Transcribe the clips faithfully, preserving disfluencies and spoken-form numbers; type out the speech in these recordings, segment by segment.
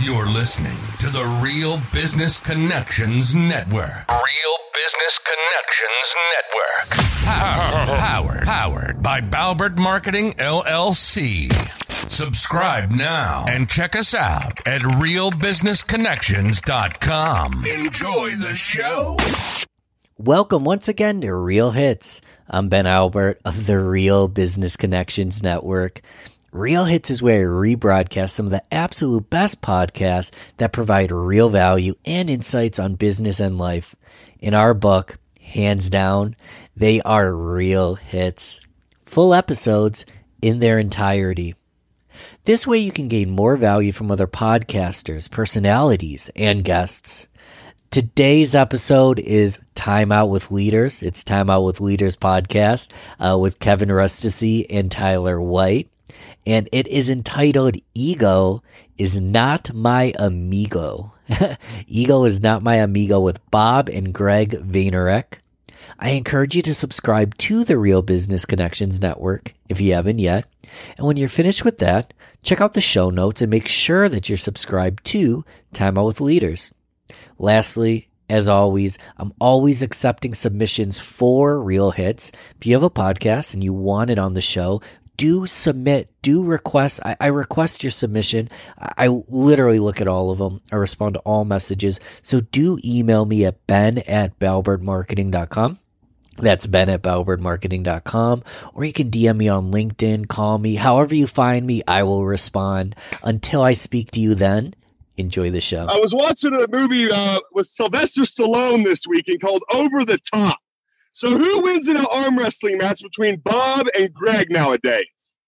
You're listening to the Real Business Connections Network. Real Business Connections Network. Powered, powered, powered by Balbert Marketing, L L C. Subscribe now and check us out at real business connections dot com. Enjoy the show. Welcome once again to Real Hits. I'm Ben Albert of the Real Business Connections Network. Real Hits is where I rebroadcast some of the absolute best podcasts that provide real value and insights on business and life. In our book, hands down, they are real hits. Full episodes in their entirety. This way you can gain more value from other podcasters, personalities, and guests. Today's episode is Time Out with Leaders. It's Time Out with Leaders podcast uh, with Kevin Rustici and Tyler White. And it is entitled Ego is Not My Amigo. Ego is Not My Amigo with Bob and Greg Vaynerek. I encourage you to subscribe to the Real Business Connections Network if you haven't yet. And when you're finished with that, check out the show notes and make sure that you're subscribed to Time Out with Leaders. Lastly, as always, I'm always accepting submissions for Real Hits. If you have a podcast and you want it on the show, do submit, do request. I, I request your submission. I, I literally look at all of them. I respond to all messages. So do email me at ben at balbert marketing dot com. That's ben at balbert marketing dot com. Or you can D M me on LinkedIn, call me. However you find me, I will respond. Until I speak to you then, enjoy the show. I was watching a movie uh, with Sylvester Stallone this weekend called Over the Top. So who wins in an arm wrestling match between Bob and Greg nowadays?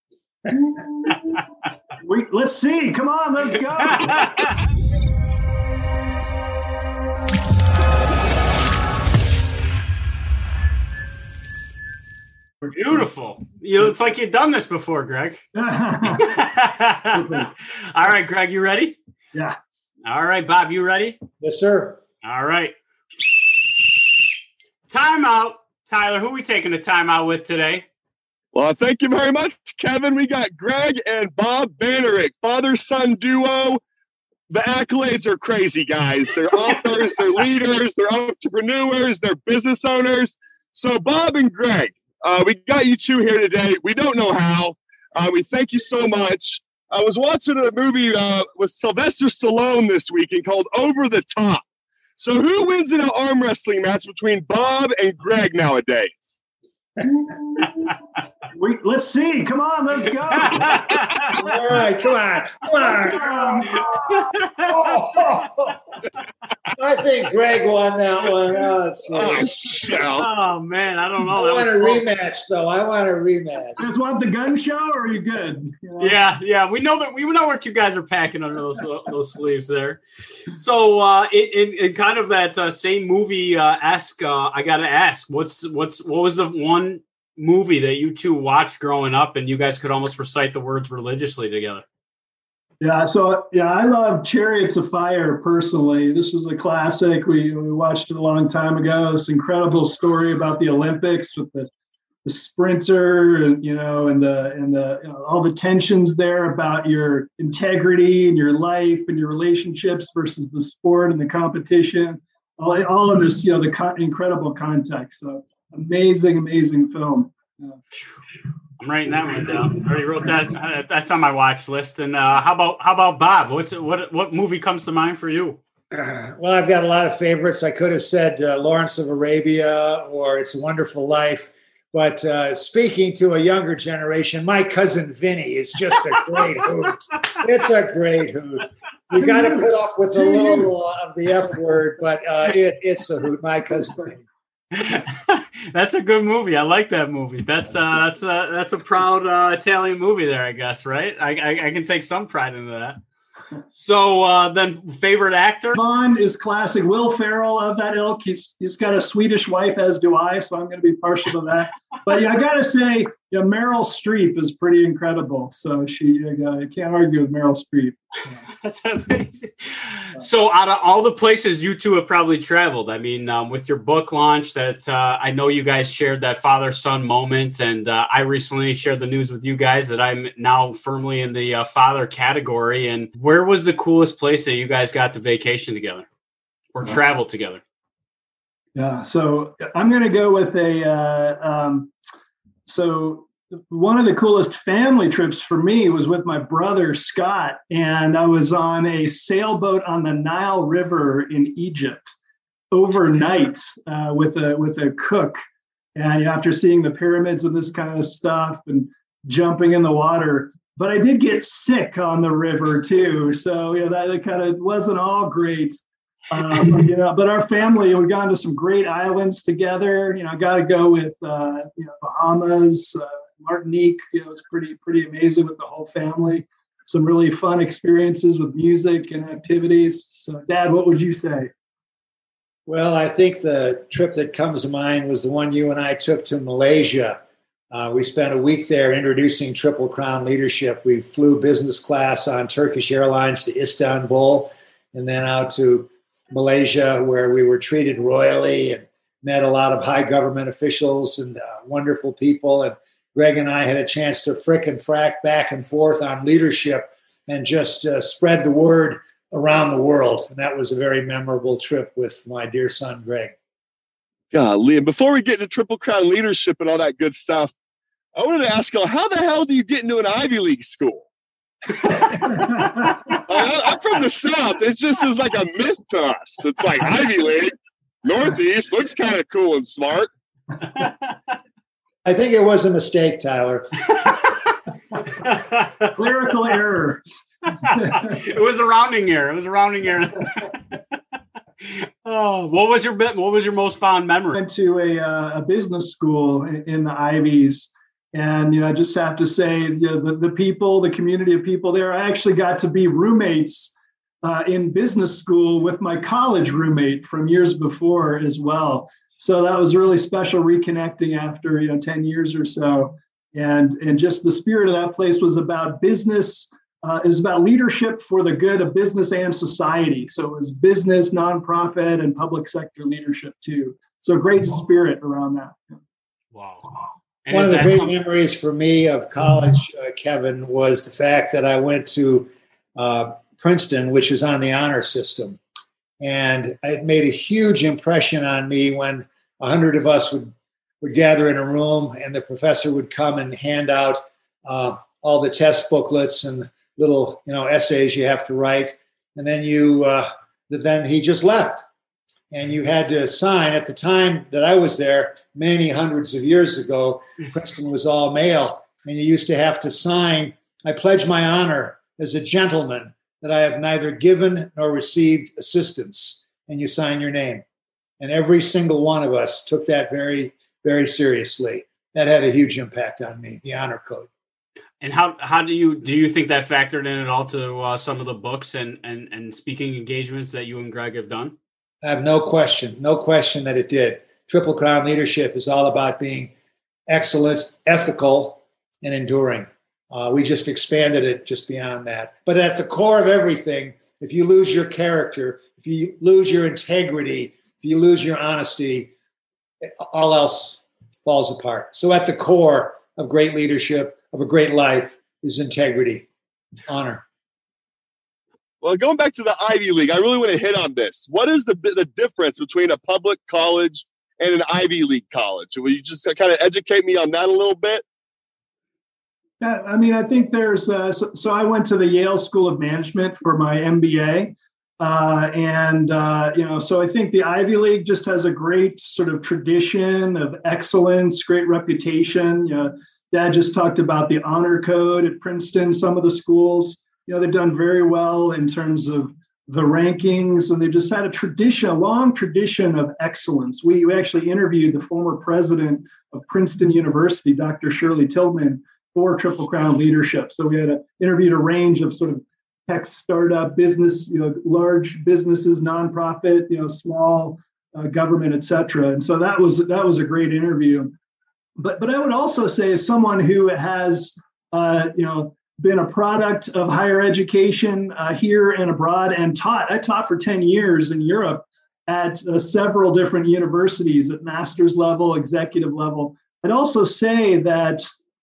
we, let's see. Come on, let's go. Beautiful. You, it's like you've done this before, Greg. All right, Greg, you ready? Yeah. All right, Bob, you ready? Yes, sir. All right. Timeout. Tyler, who are we taking a timeout with today? Well, thank you very much, Kevin. We got Greg and Bob Vaynerek, father-son duo. The accolades are crazy, guys. They're authors, they're leaders, they're entrepreneurs, they're business owners. So Bob and Greg, uh, we got you two here today. We don't know how. Uh, we thank you so much. I was watching a movie uh, with Sylvester Stallone this weekend called Over the Top. So who wins in an arm wrestling match between Bob and Greg nowadays? we, let's see. Come on, let's go. All right, come on. Come on. Oh, I think Greg won that one. Oh, that's oh, oh man, I don't know. I want a rematch, though. I want a rematch. You guys want the gun show, or are you good? You know? Yeah, yeah. We know that we know what you guys are packing under those those sleeves there. So, uh, in, in, in kind of that uh, same movie uh, esque, uh, I got to ask, what's what's what was the one movie that you two watched growing up, and you guys could almost recite the words religiously together? Yeah, so yeah, I love Chariots of Fire personally. This is a classic. We we watched it a long time ago. This incredible story about the Olympics with the, the sprinter, and you know, and the and the you know, all the tensions there about your integrity and your life and your relationships versus the sport and the competition. All, all in this, you know, the co- incredible context. So amazing, amazing film. Yeah. I'm writing that one down. I already wrote that. Uh, that's on my watch list. And uh, how about how about Bob? What's what what movie comes to mind for you? Uh, well, I've got a lot of favorites. I could have said uh, Lawrence of Arabia or It's a Wonderful Life. But uh, speaking to a younger generation, My Cousin Vinny is just a great hoot. It's a great hoot. You got to put up with a little of the F word, but uh, it, it's a hoot. My Cousin Vinny. That's a good movie. I like that movie. That's uh, that's a that's a proud uh, Italian movie there, I guess, right? I, I I can take some pride into that. So uh, then, favorite actor? Bond is classic. Will Ferrell of that ilk. He's he's got a Swedish wife, as do I. So I'm going to be partial to that. But yeah, I got to say, you yeah, Meryl Streep is pretty incredible. So she, uh, I can't argue with Meryl Streep. That's amazing. So out of all the places you two have probably traveled, I mean, um, with your book launch that uh, I know you guys shared that father-son moment, and uh, I recently shared the news with you guys that I'm now firmly in the uh, father category. And where was the coolest place that you guys got to vacation together or travel together? Yeah, so I'm going to go with a, uh, um, so one of the coolest family trips for me was with my brother, Scott, and I was on a sailboat on the Nile River in Egypt overnight uh, with a with a cook. And after seeing the pyramids and this kind of stuff and jumping in the water, but I did get sick on the river too. So, you know, that, that kind of wasn't all great. Um, you know, but our family, we've gone to some great islands together. You know, got to go with, uh, you know, Bahamas, uh, Martinique. You know, it's pretty, pretty amazing with the whole family. Some really fun experiences with music and activities. So, Dad, what would you say? Well, I think the trip that comes to mind was the one you and I took to Malaysia. Uh, we spent a week there introducing Triple Crown leadership. We flew business class on Turkish Airlines to Istanbul and then out to Malaysia, where we were treated royally and met a lot of high government officials and uh, wonderful people. And Greg and I had a chance to frick and frack back and forth on leadership and just uh, spread the word around the world. And that was a very memorable trip with my dear son, Greg. Golly, and before we get into Triple Crown leadership and all that good stuff, I wanted to ask you, how the hell do you get into an Ivy League school? I, I'm from the South. It's just is like a myth to us. It's like Ivy League, Northeast, looks kind of cool and smart. I think it was a mistake, Tyler. Clerical error. It was a rounding error. It was a rounding error. Oh, what was your bit? What was your most fond memory? I went to a, uh, a business school in, in the Ivies. And, you know, I just have to say, you know, the, the people, the community of people there, I actually got to be roommates uh, in business school with my college roommate from years before as well. So that was really special, reconnecting after, you know, ten years or so. And, and just the spirit of that place was about business, uh, is about leadership for the good of business and society. So it was business, nonprofit, and public sector leadership too. So great spirit around that. Wow. And one of the great something- memories for me of college, uh, Kevin, was the fact that I went to uh, Princeton, which is on the honor system. And it made a huge impression on me when a hundred of us would, would gather in a room and the professor would come and hand out uh, all the test booklets and little, you know, essays you have to write. And then you, uh, then he just left. And you had to sign. At the time that I was there, many hundreds of years ago, Princeton was all male. And you used to have to sign, I pledge my honor as a gentleman that I have neither given nor received assistance. And you sign your name. And every single one of us took that very, very seriously. That had a huge impact on me, the honor code. And how how do you do you think that factored in at all to uh, some of the books and, and, and speaking engagements that you and Greg have done? I have no question, no question that it did. Triple Crown leadership is all about being excellent, ethical, and enduring. Uh, we just expanded it just beyond that. But at the core of everything, if you lose your character, if you lose your integrity, if you lose your honesty, all else falls apart. So at the core of great leadership, of a great life, is integrity, honor. Well, going back to the Ivy League, I really want to hit on this. What is the the difference between a public college and an Ivy League college? Will you just kind of educate me on that a little bit? Yeah, I mean, I think there's, uh, so, so I went to the Yale School of Management for my M B A. Uh, and, uh, you know, so I think the Ivy League just has a great sort of tradition of excellence, great reputation. You know, Dad just talked about the honor code at Princeton, some of the schools. You know, they've done very well in terms of the rankings, and they just had a tradition, a long tradition of excellence. We, we actually interviewed the former president of Princeton University, Doctor Shirley Tilghman, for Triple Crown leadership. So we had a, interviewed a range of sort of tech startup business, you know, large businesses, nonprofit, you know, small uh, government, et cetera. And so that was that was a great interview. but but I would also say, as someone who has uh, you know been a product of higher education uh, here and abroad, and taught, I taught for ten years in Europe at uh, several different universities at master's level, executive level. I'd also say that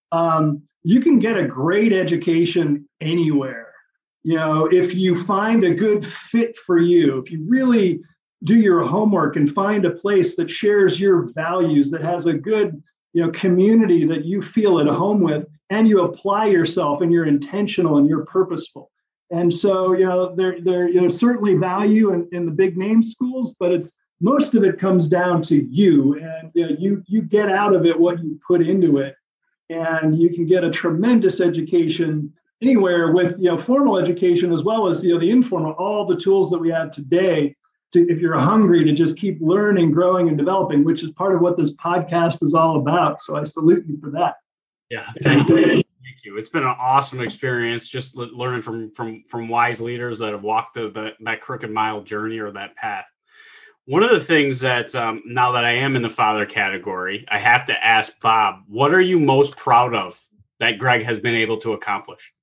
um, you can get a great education anywhere. You know, if you find a good fit for you, if you really do your homework and find a place that shares your values, that has a good, you know, community that you feel at home with, and you apply yourself and you're intentional and you're purposeful. And so, you know, there, there, you know, certainly value in, in the big name schools, but it's most of it comes down to you, and you know, you you get out of it what you put into it, and you can get a tremendous education anywhere with, you know, formal education as well as, you know, the informal, all the tools that we have today to, if you're hungry to just keep learning, growing, and developing, which is part of what this podcast is all about. So I salute you for that. Yeah, thank you. Thank you. It's been an awesome experience just learning from from from wise leaders that have walked the, the that crooked mile journey or that path. One of the things that um, now that I am in the father category, I have to ask Bob, what are you most proud of that Greg has been able to accomplish?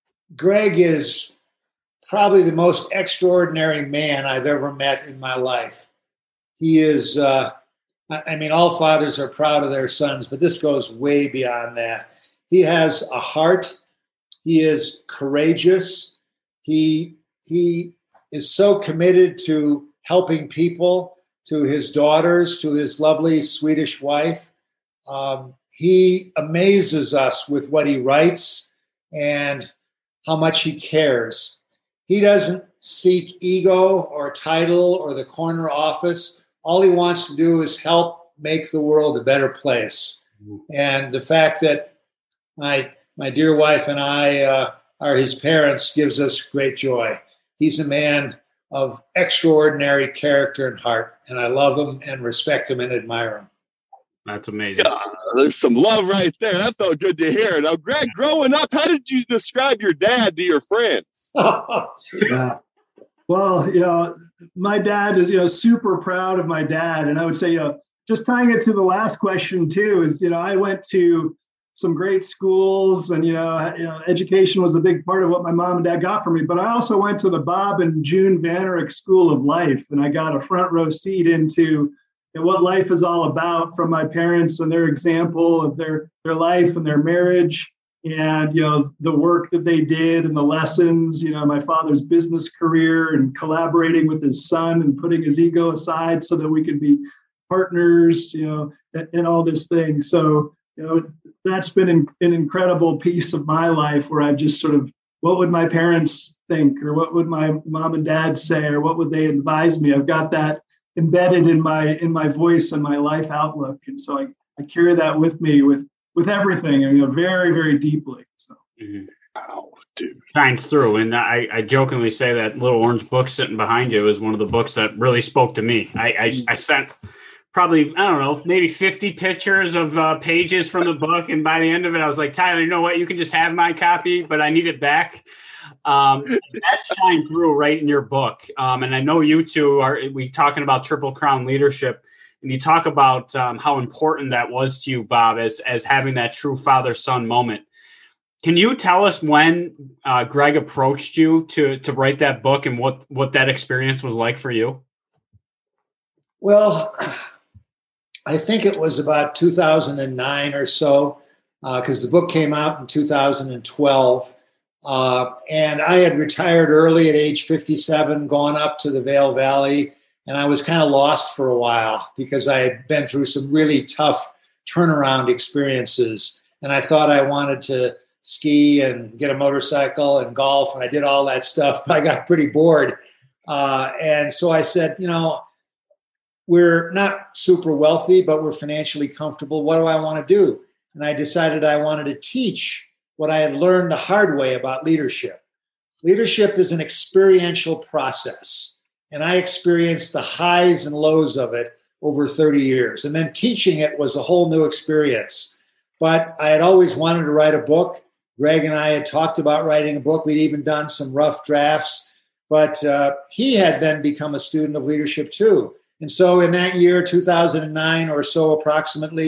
Greg is probably the most extraordinary man I've ever met in my life. He is, uh, I mean, all fathers are proud of their sons, but this goes way beyond that. He has a heart. He is courageous. He, he is so committed to helping people, to his daughters, to his lovely Swedish wife. Um, he amazes us with what he writes and how much he cares. He doesn't seek ego or title or the corner office. All he wants to do is help make the world a better place. And the fact that my my dear wife and I uh, are his parents gives us great joy. He's a man of extraordinary character and heart, and I love him and respect him and admire him. That's amazing. Yeah, there's some love right there. That felt good to hear. Now, Greg, growing up, how did you describe your dad to your friends? Yeah. Well, you know, my dad is, you know, super proud of my dad. And I would say, you know, just tying it to the last question too, is, you know, I went to some great schools, and, you know, you know, education was a big part of what my mom and dad got for me. But I also went to the Bob and June Vanerick School of Life, and I got a front row seat into and what life is all about from my parents and their example of their, their life and their marriage, and, you know, the work that they did and the lessons, you know, my father's business career and collaborating with his son and putting his ego aside so that we could be partners, you know, and, and all this thing. So, you know, that's been an, an incredible piece of my life where I've just sort of, what would my parents think, or what would my mom and dad say, or what would they advise me? I've got that embedded in my in my voice and my life outlook, and so I, I carry that with me with with everything, and, you know, very very deeply. So, mm-hmm. Wow, dude, shines through. And I, I jokingly say that little orange book sitting behind you is one of the books that really spoke to me. I I, I sent probably I don't know maybe fifty pictures of uh, pages from the book, and by the end of it, I was like, Tyler, you know what? You can just have my copy, but I need it back. Um, that shined through right in your book. Um, and I know you two are, we talking about Triple Crown leadership, and you talk about um, how important that was to you, Bob, as, as having that true father-son moment. Can you tell us when uh, Greg approached you to, to write that book, and what, what that experience was like for you? Well, I think it was about two thousand nine or so, because uh, the book came out in two thousand twelve. Uh, and I had retired early at age fifty-seven, gone up to the Vail Valley, and I was kind of lost for a while because I had been through some really tough turnaround experiences. And I thought I wanted to ski and get a motorcycle and golf, and I did all that stuff, but I got pretty bored. Uh, and so I said, you know, we're not super wealthy, but we're financially comfortable. What do I want to do? And I decided I wanted to teach what I had learned the hard way about leadership. Leadership is an experiential process, and I experienced the highs and lows of it over thirty years. And then teaching it was a whole new experience. But I had always wanted to write a book. Greg and I had talked about writing a book. We'd even done some rough drafts, but uh, he had then become a student of leadership too. And so in that year, two thousand nine or so approximately,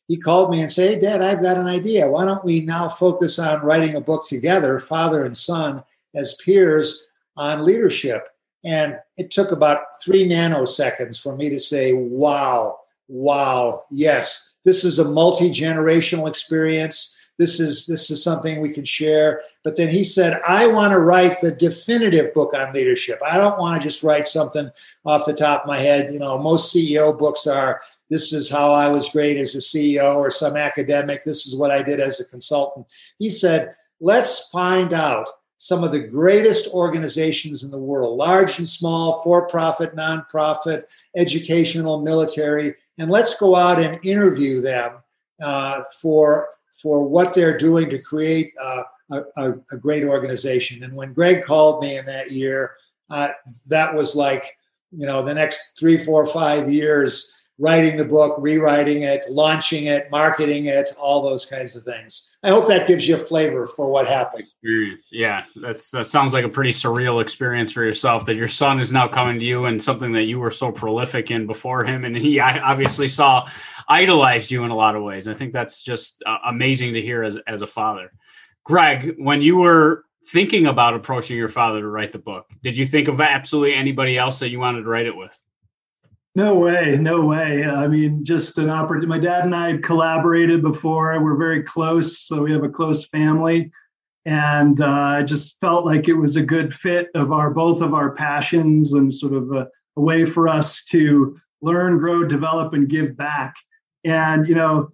he called me and said, "Hey, Dad, I've got an idea. Why don't we now focus on writing a book together, father and son, as peers on leadership?" And it took about three nanoseconds for me to say, wow, wow, yes, this is a multi-generational experience. This is this is something we can share. But then he said, I want to write the definitive book on leadership. I don't want to just write something off the top of my head. You know, most C E O books are, this is how I was great as a C E O, or some academic, this is what I did as a consultant. He said, let's find out some of the greatest organizations in the world, large and small, for-profit, nonprofit, educational, military, and let's go out and interview them uh, for, for what they're doing to create uh, a, a, a great organization. And when Greg called me in that year, uh, that was like, you know, the next three, four, five years, writing the book, rewriting it, launching it, marketing it, all those kinds of things. I hope that gives you a flavor for what happened. Experience. Yeah, that's that sounds like a pretty surreal experience for yourself, that your son is now coming to you and something that you were so prolific in before him. And he obviously saw, idolized you in a lot of ways. I think that's just uh, amazing to hear as, as a father. Greg, when you were thinking about approaching your father to write the book, did you think of absolutely anybody else that you wanted to write it with? No way, no way. I mean, just an opportunity. My dad and I had collaborated before. We're very close, so we have a close family. And uh, I just felt like it was a good fit of our both of our passions, and sort of a, a way for us to learn, grow, develop, and give back. And, you know,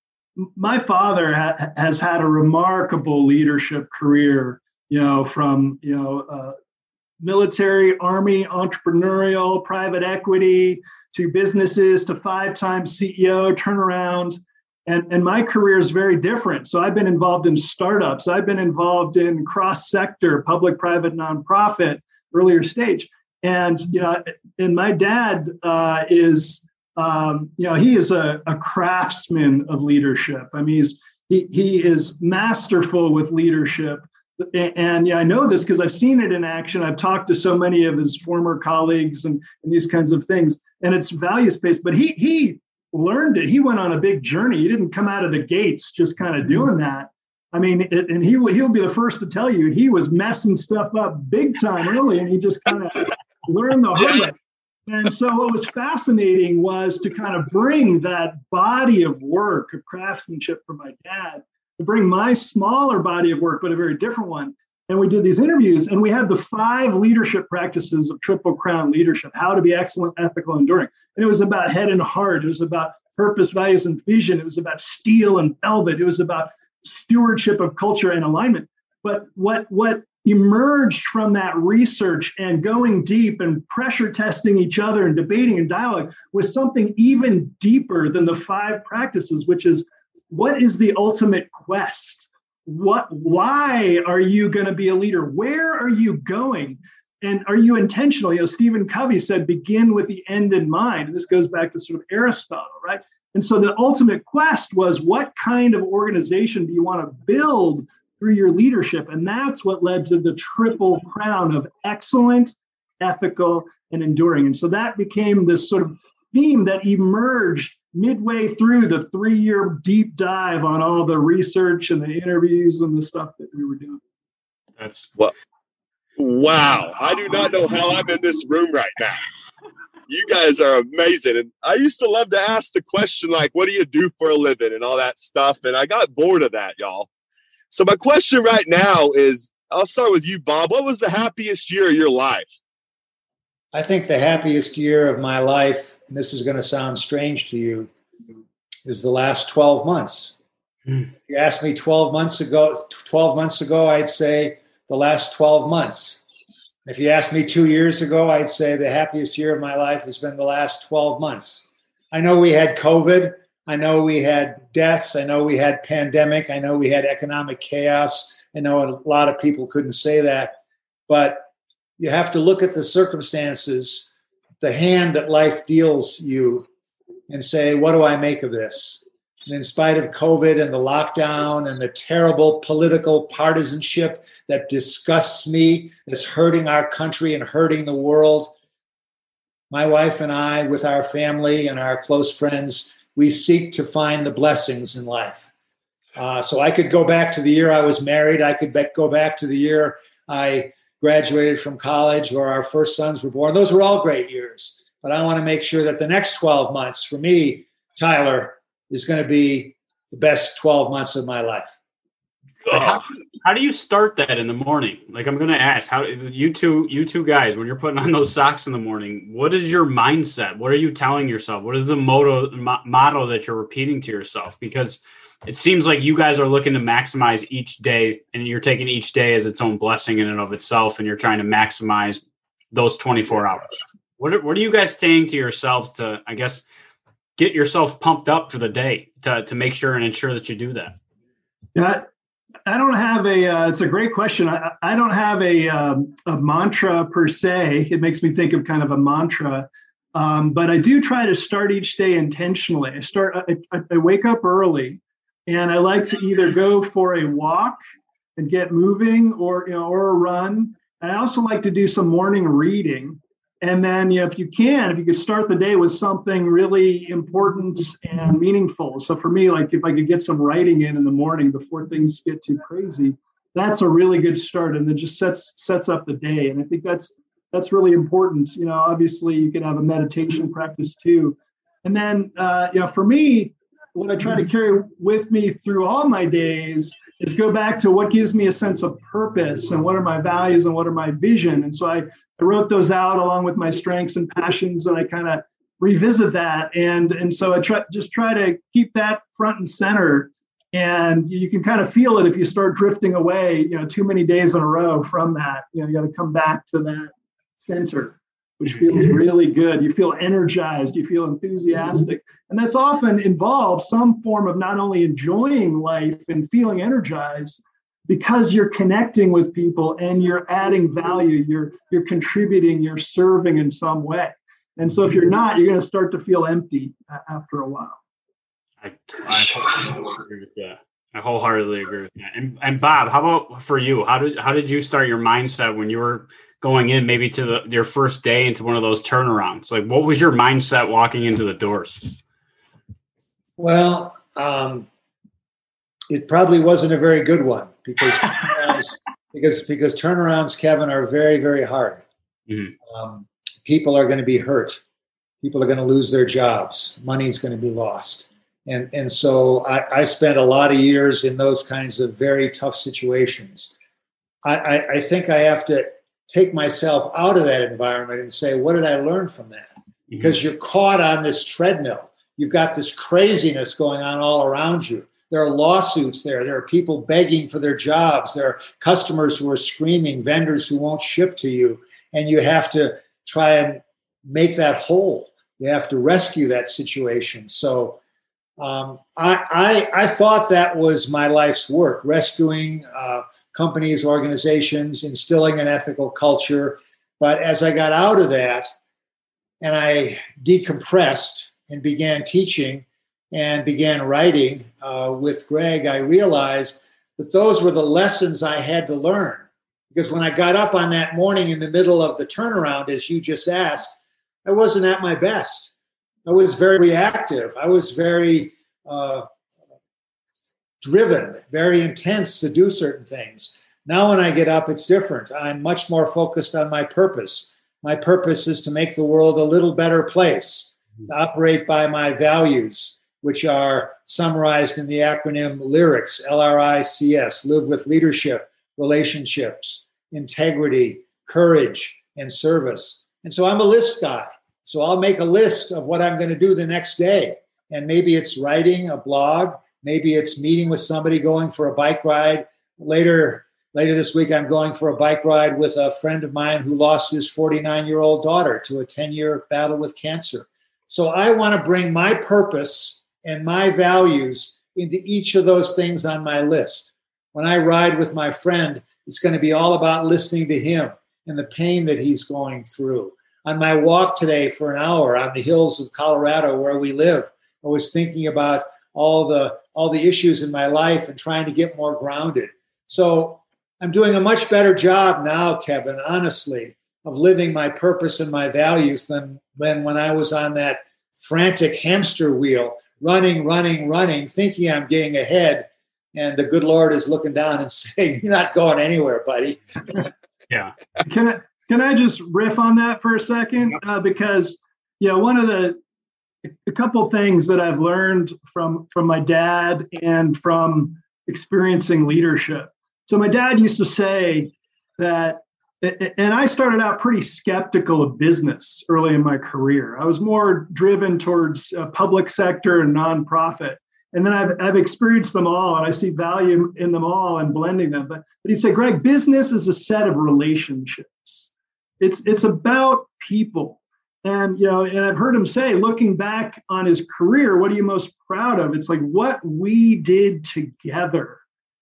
my father ha- has had a remarkable leadership career, you know, from, you know, uh, military, army, entrepreneurial, private equity, to businesses, to five-time C E O, turnaround. And, and my career is very different. So I've been involved in startups. I've been involved in cross-sector, public, private, nonprofit, earlier stage. And, you know, and my dad uh, is, um, you know, he is a, a craftsman of leadership. I mean, he's, he, he is masterful with leadership. And yeah, I know this because I've seen it in action. I've talked to so many of his former colleagues and, and these kinds of things. And it's values-based, but he he learned it. He went on a big journey. He didn't come out of the gates just kind of doing that. I mean, it, and he will he'll be the first to tell you he was messing stuff up big time early, and he just kind of learned the hard way. And so what was fascinating was to kind of bring that body of work of craftsmanship from my dad, to bring my smaller body of work, but a very different one. And we did these interviews, and we had the five leadership practices of Triple Crown leadership, how to be excellent, ethical, enduring. And it was about head and heart. It was about purpose, values, and vision. It was about steel and velvet. It was about stewardship of culture and alignment. But what, what emerged from that research and going deep and pressure testing each other and debating and dialogue was something even deeper than the five practices, which is, what is the ultimate quest? What, why are you going to be a leader? Where are you going? And are you intentional? You know, Stephen Covey said, begin with the end in mind. And this goes back to sort of Aristotle, right? And so the ultimate quest was, what kind of organization do you want to build through your leadership? And that's what led to the triple crown of excellent, ethical, and enduring. And so that became this sort of theme that emerged midway through the three-year deep dive on all the research and the interviews and the stuff that we were doing. That's what. Wow. I do not know how I'm in this room right now. You guys are amazing. And I used to love to ask the question, like, what do you do for a living and all that stuff? And I got bored of that, y'all. So my question right now is, I'll start with you, Bob. What was the happiest year of your life? I think the happiest year of my life, and this is going to sound strange to you, is the last twelve months. Mm. If you asked me twelve months ago, twelve months ago, I'd say the last twelve months. If you asked me two years ago, I'd say the happiest year of my life has been the last twelve months. I know we had COVID. I know we had deaths. I know we had pandemic. I know we had economic chaos. I know a lot of people couldn't say that, but you have to look at the circumstances, the hand that life deals you, and say, what do I make of this? And in spite of COVID and the lockdown and the terrible political partisanship that disgusts me, that's hurting our country and hurting the world, my wife and I, with our family and our close friends, we seek to find the blessings in life. Uh, so I could go back to the year I was married. I could be- go back to the year I graduated from college or our first sons were born. Those were all great years. But I want to make sure that the next twelve months for me, Tyler, is going to be the best twelve months of my life. How, how do you start that in the morning? Like, I'm going to ask, how you two, you two guys, when you're putting on those socks in the morning, what is your mindset? What are you telling yourself? What is the motto, mo- motto that you're repeating to yourself? Because it seems like you guys are looking to maximize each day, and you're taking each day as its own blessing in and of itself, and you're trying to maximize those twenty-four hours. What are, what are you guys saying to yourselves to, I guess, get yourself pumped up for the day to, to make sure and ensure that you do that? Yeah, I don't have a, uh, it's a great question. I, I don't have a, um, a mantra per se. It makes me think of kind of a mantra, um, but I do try to start each day intentionally. I start, I, I, I wake up early, and I like to either go for a walk and get moving, or, you know, or a run. And I also like to do some morning reading. And then, you know, if you can, if you could start the day with something really important and meaningful. So for me, like if I could get some writing in in the morning before things get too crazy, that's a really good start. And it just sets sets up the day. And I think that's that's really important. You know, obviously you can have a meditation practice too. And then, uh, you know, for me, what I try to carry with me through all my days is go back to what gives me a sense of purpose and what are my values and what are my vision. And so I, I wrote those out along with my strengths and passions, and I kind of revisit that. And, and so I try just try to keep that front and center. And you can kind of feel it if you start drifting away, you know, too many days in a row from that. You know, you got to come back to that center, which feels really good. You feel energized, you feel enthusiastic. And that's often involves some form of not only enjoying life and feeling energized, because you're connecting with people and you're adding value, you're you're contributing, you're serving in some way. And so if you're not, you're going to start to feel empty after a while. I, I wholeheartedly agree with that. I wholeheartedly agree with that. And, and Bob, how about for you? How did how did you start your mindset when you were going in maybe to the, your first day into one of those turnarounds? Like, what was your mindset walking into the doors? Well, um, it probably wasn't a very good one because because because turnarounds, Kevin, are very, very hard. Mm-hmm. Um, people are going to be hurt. People are going to lose their jobs. Money's going to be lost. And and so I, I spent a lot of years in those kinds of very tough situations. I, I, I think I have to take myself out of that environment and say, what did I learn from that? Because mm-hmm. you're caught on this treadmill. You've got this craziness going on all around you. There are lawsuits there. There are people begging for their jobs. There are customers who are screaming, vendors who won't ship to you. And you have to try and make that whole. You have to rescue that situation. So um, I, I, I thought that was my life's work, rescuing uh, companies, organizations, instilling an ethical culture. But as I got out of that and I decompressed and began teaching and began writing uh, with Greg, I realized that those were the lessons I had to learn. Because when I got up on that morning in the middle of the turnaround, as you just asked, I wasn't at my best. I was very reactive. I was very uh, driven, very intense to do certain things. Now when I get up, it's different. I'm much more focused on my purpose. My purpose is to make the world a little better place, to operate by my values, which are summarized in the acronym LYRICS, L R I C S, live with leadership, relationships, integrity, courage, and service. And so I'm a list guy. So I'll make a list of what I'm going to do the next day. And maybe it's writing a blog. Maybe it's meeting with somebody, going for a bike ride. Later, later this week, I'm going for a bike ride with a friend of mine who lost his forty-nine-year-old daughter to a ten-year battle with cancer. So I want to bring my purpose and my values into each of those things on my list. When I ride with my friend, it's going to be all about listening to him and the pain that he's going through. On my walk today for an hour on the hills of Colorado where we live, I was thinking about all the all the issues in my life and trying to get more grounded. So I'm doing a much better job now, Kevin, honestly, of living my purpose and my values than, than when I was on that frantic hamster wheel running, running, running, thinking I'm getting ahead. And the good Lord is looking down and saying, you're not going anywhere, buddy. Yeah. Can I, can I just riff on that for a second? Uh, because, you know, one of the, a couple things that I've learned from, from my dad and from experiencing leadership. So my dad used to say that, and I started out pretty skeptical of business early in my career. I was more driven towards uh, public sector and nonprofit. And then I've, I've experienced them all, and I see value in them all and blending them. But, but he'd say, Greg, business is a set of relationships. It's, it's about people. And, you know, and I've heard him say, looking back on his career, what are you most proud of? It's like what we did together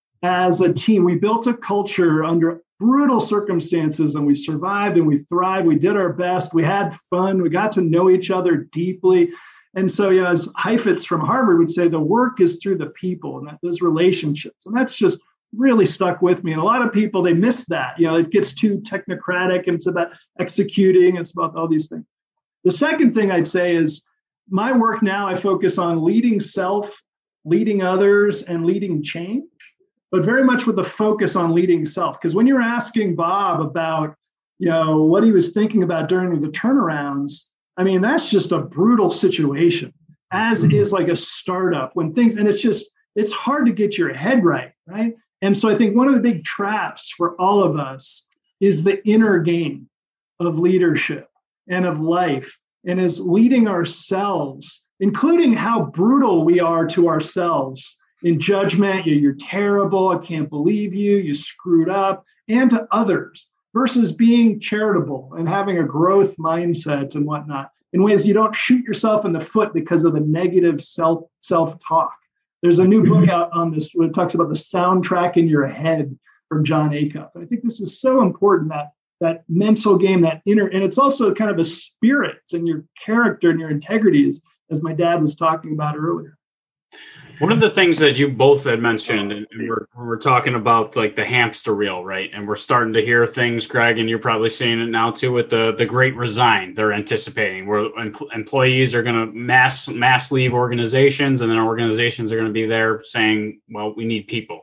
as a team. We built a culture under brutal circumstances, and we survived and we thrived. We did our best. We had fun. We got to know each other deeply. And so, you know, as Heifetz from Harvard would say, the work is through the people and that, those relationships. And that's just really stuck with me. And a lot of people, they miss that. You know, it gets too technocratic and it's about executing. It's about all these things. The second thing I'd say is my work now, I focus on leading self, leading others, and leading change, but very much with a focus on leading self. Because when you're asking Bob about, you know, what he was thinking about during the turnarounds, I mean, that's just a brutal situation, as is like a startup when things, and it's just, it's hard to get your head right, right? And so I think one of the big traps for all of us is the inner game of leadership and of life, and is leading ourselves, including how brutal we are to ourselves in judgment. You're, you're terrible. I can't believe you. You screwed up, and to others, versus being charitable and having a growth mindset and whatnot in ways you don't shoot yourself in the foot because of the negative self self-talk. There's a new book out on this where it talks about the soundtrack in your head from John Acuff. And I think this is so important, that that mental game, that inner, and it's also kind of a spirit and your character and your integrity, as, as my dad was talking about earlier. One of the things that you both had mentioned, and we're, we're talking about like the hamster wheel, right? And we're starting to hear things, Greg, and you're probably seeing it now too with the, the Great Resign. They're anticipating where employees are going to mass mass leave organizations, and then organizations are going to be there saying, well, we need people.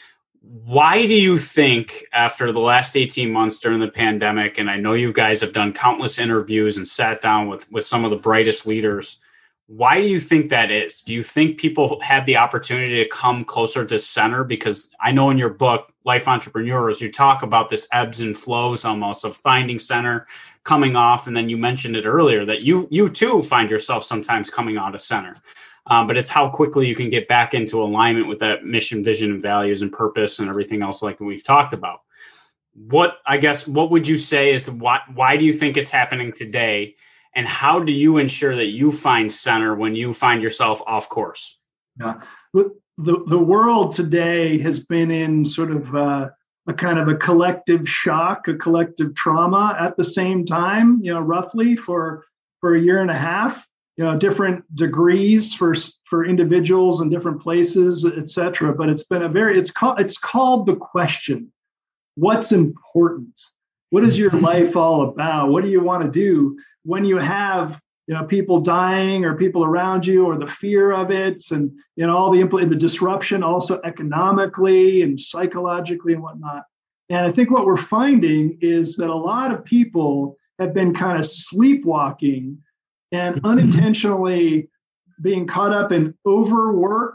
Why do you think after the last eighteen months during the pandemic, and I know you guys have done countless interviews and sat down with, with some of the brightest leaders, why do you think that is? Do you think people had the opportunity to come closer to center? Because I know in your book, Life Entrepreneurs, you talk about this ebbs and flows almost of finding center, coming off. And then you mentioned it earlier that you you too find yourself sometimes coming out of center. Um, but it's how quickly you can get back into alignment with that mission, vision, and values and purpose and everything else like we've talked about. What, I guess, what would you say is why, why do you think it's happening today? And how do you ensure that you find center when you find yourself off course? Yeah. The, the world today has been in sort of uh, a kind of a collective shock, a collective trauma at the same time, you know, roughly for, for a year and a half. You know, different degrees for for individuals in different places, et cetera. But it's been a very, it's called, it's called the question, what's important? What is your life all about? What do you want to do when you have, you know, people dying or people around you, or the fear of it, and, you know, all the impl- the disruption also economically and psychologically and whatnot. And I think what we're finding is that a lot of people have been kind of sleepwalking and unintentionally being caught up in overwork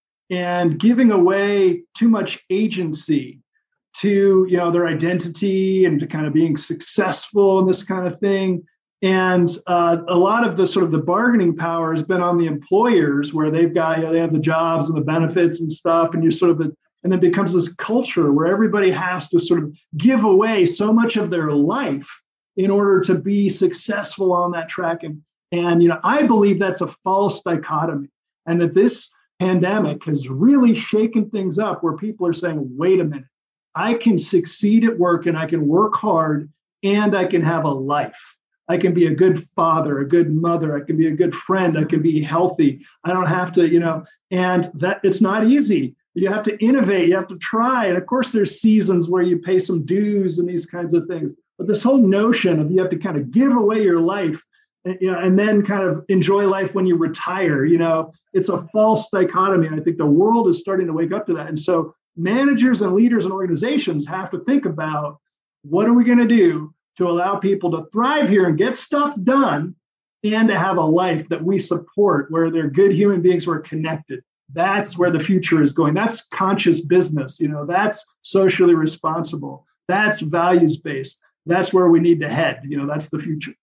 and giving away too much agency to, you know, their identity and to kind of being successful and this kind of thing. And uh, a lot of the sort of the bargaining power has been on the employers, where they've got, you know, they have the jobs and the benefits and stuff, and you sort of, and then it becomes this culture where everybody has to sort of give away so much of their life in order to be successful on that track. And And, you know, I believe that's a false dichotomy, and that this pandemic has really shaken things up, where people are saying, wait a minute, I can succeed at work and I can work hard and I can have a life. I can be a good father, a good mother. I can be a good friend. I can be healthy. I don't have to, you know, and that it's not easy. You have to innovate. You have to try. And of course, there's seasons where you pay some dues and these kinds of things. But this whole notion of you have to kind of give away your life and, you know, and then kind of enjoy life when you retire. You know, it's a false dichotomy. And I think the world is starting to wake up to that. And so managers and leaders and organizations have to think about, what are we going to do to allow people to thrive here and get stuff done, and to have a life that we support where they're good human beings who are connected. That's where the future is going. That's conscious business. You know, that's socially responsible. That's values-based. That's where we need to head. You know, that's the future.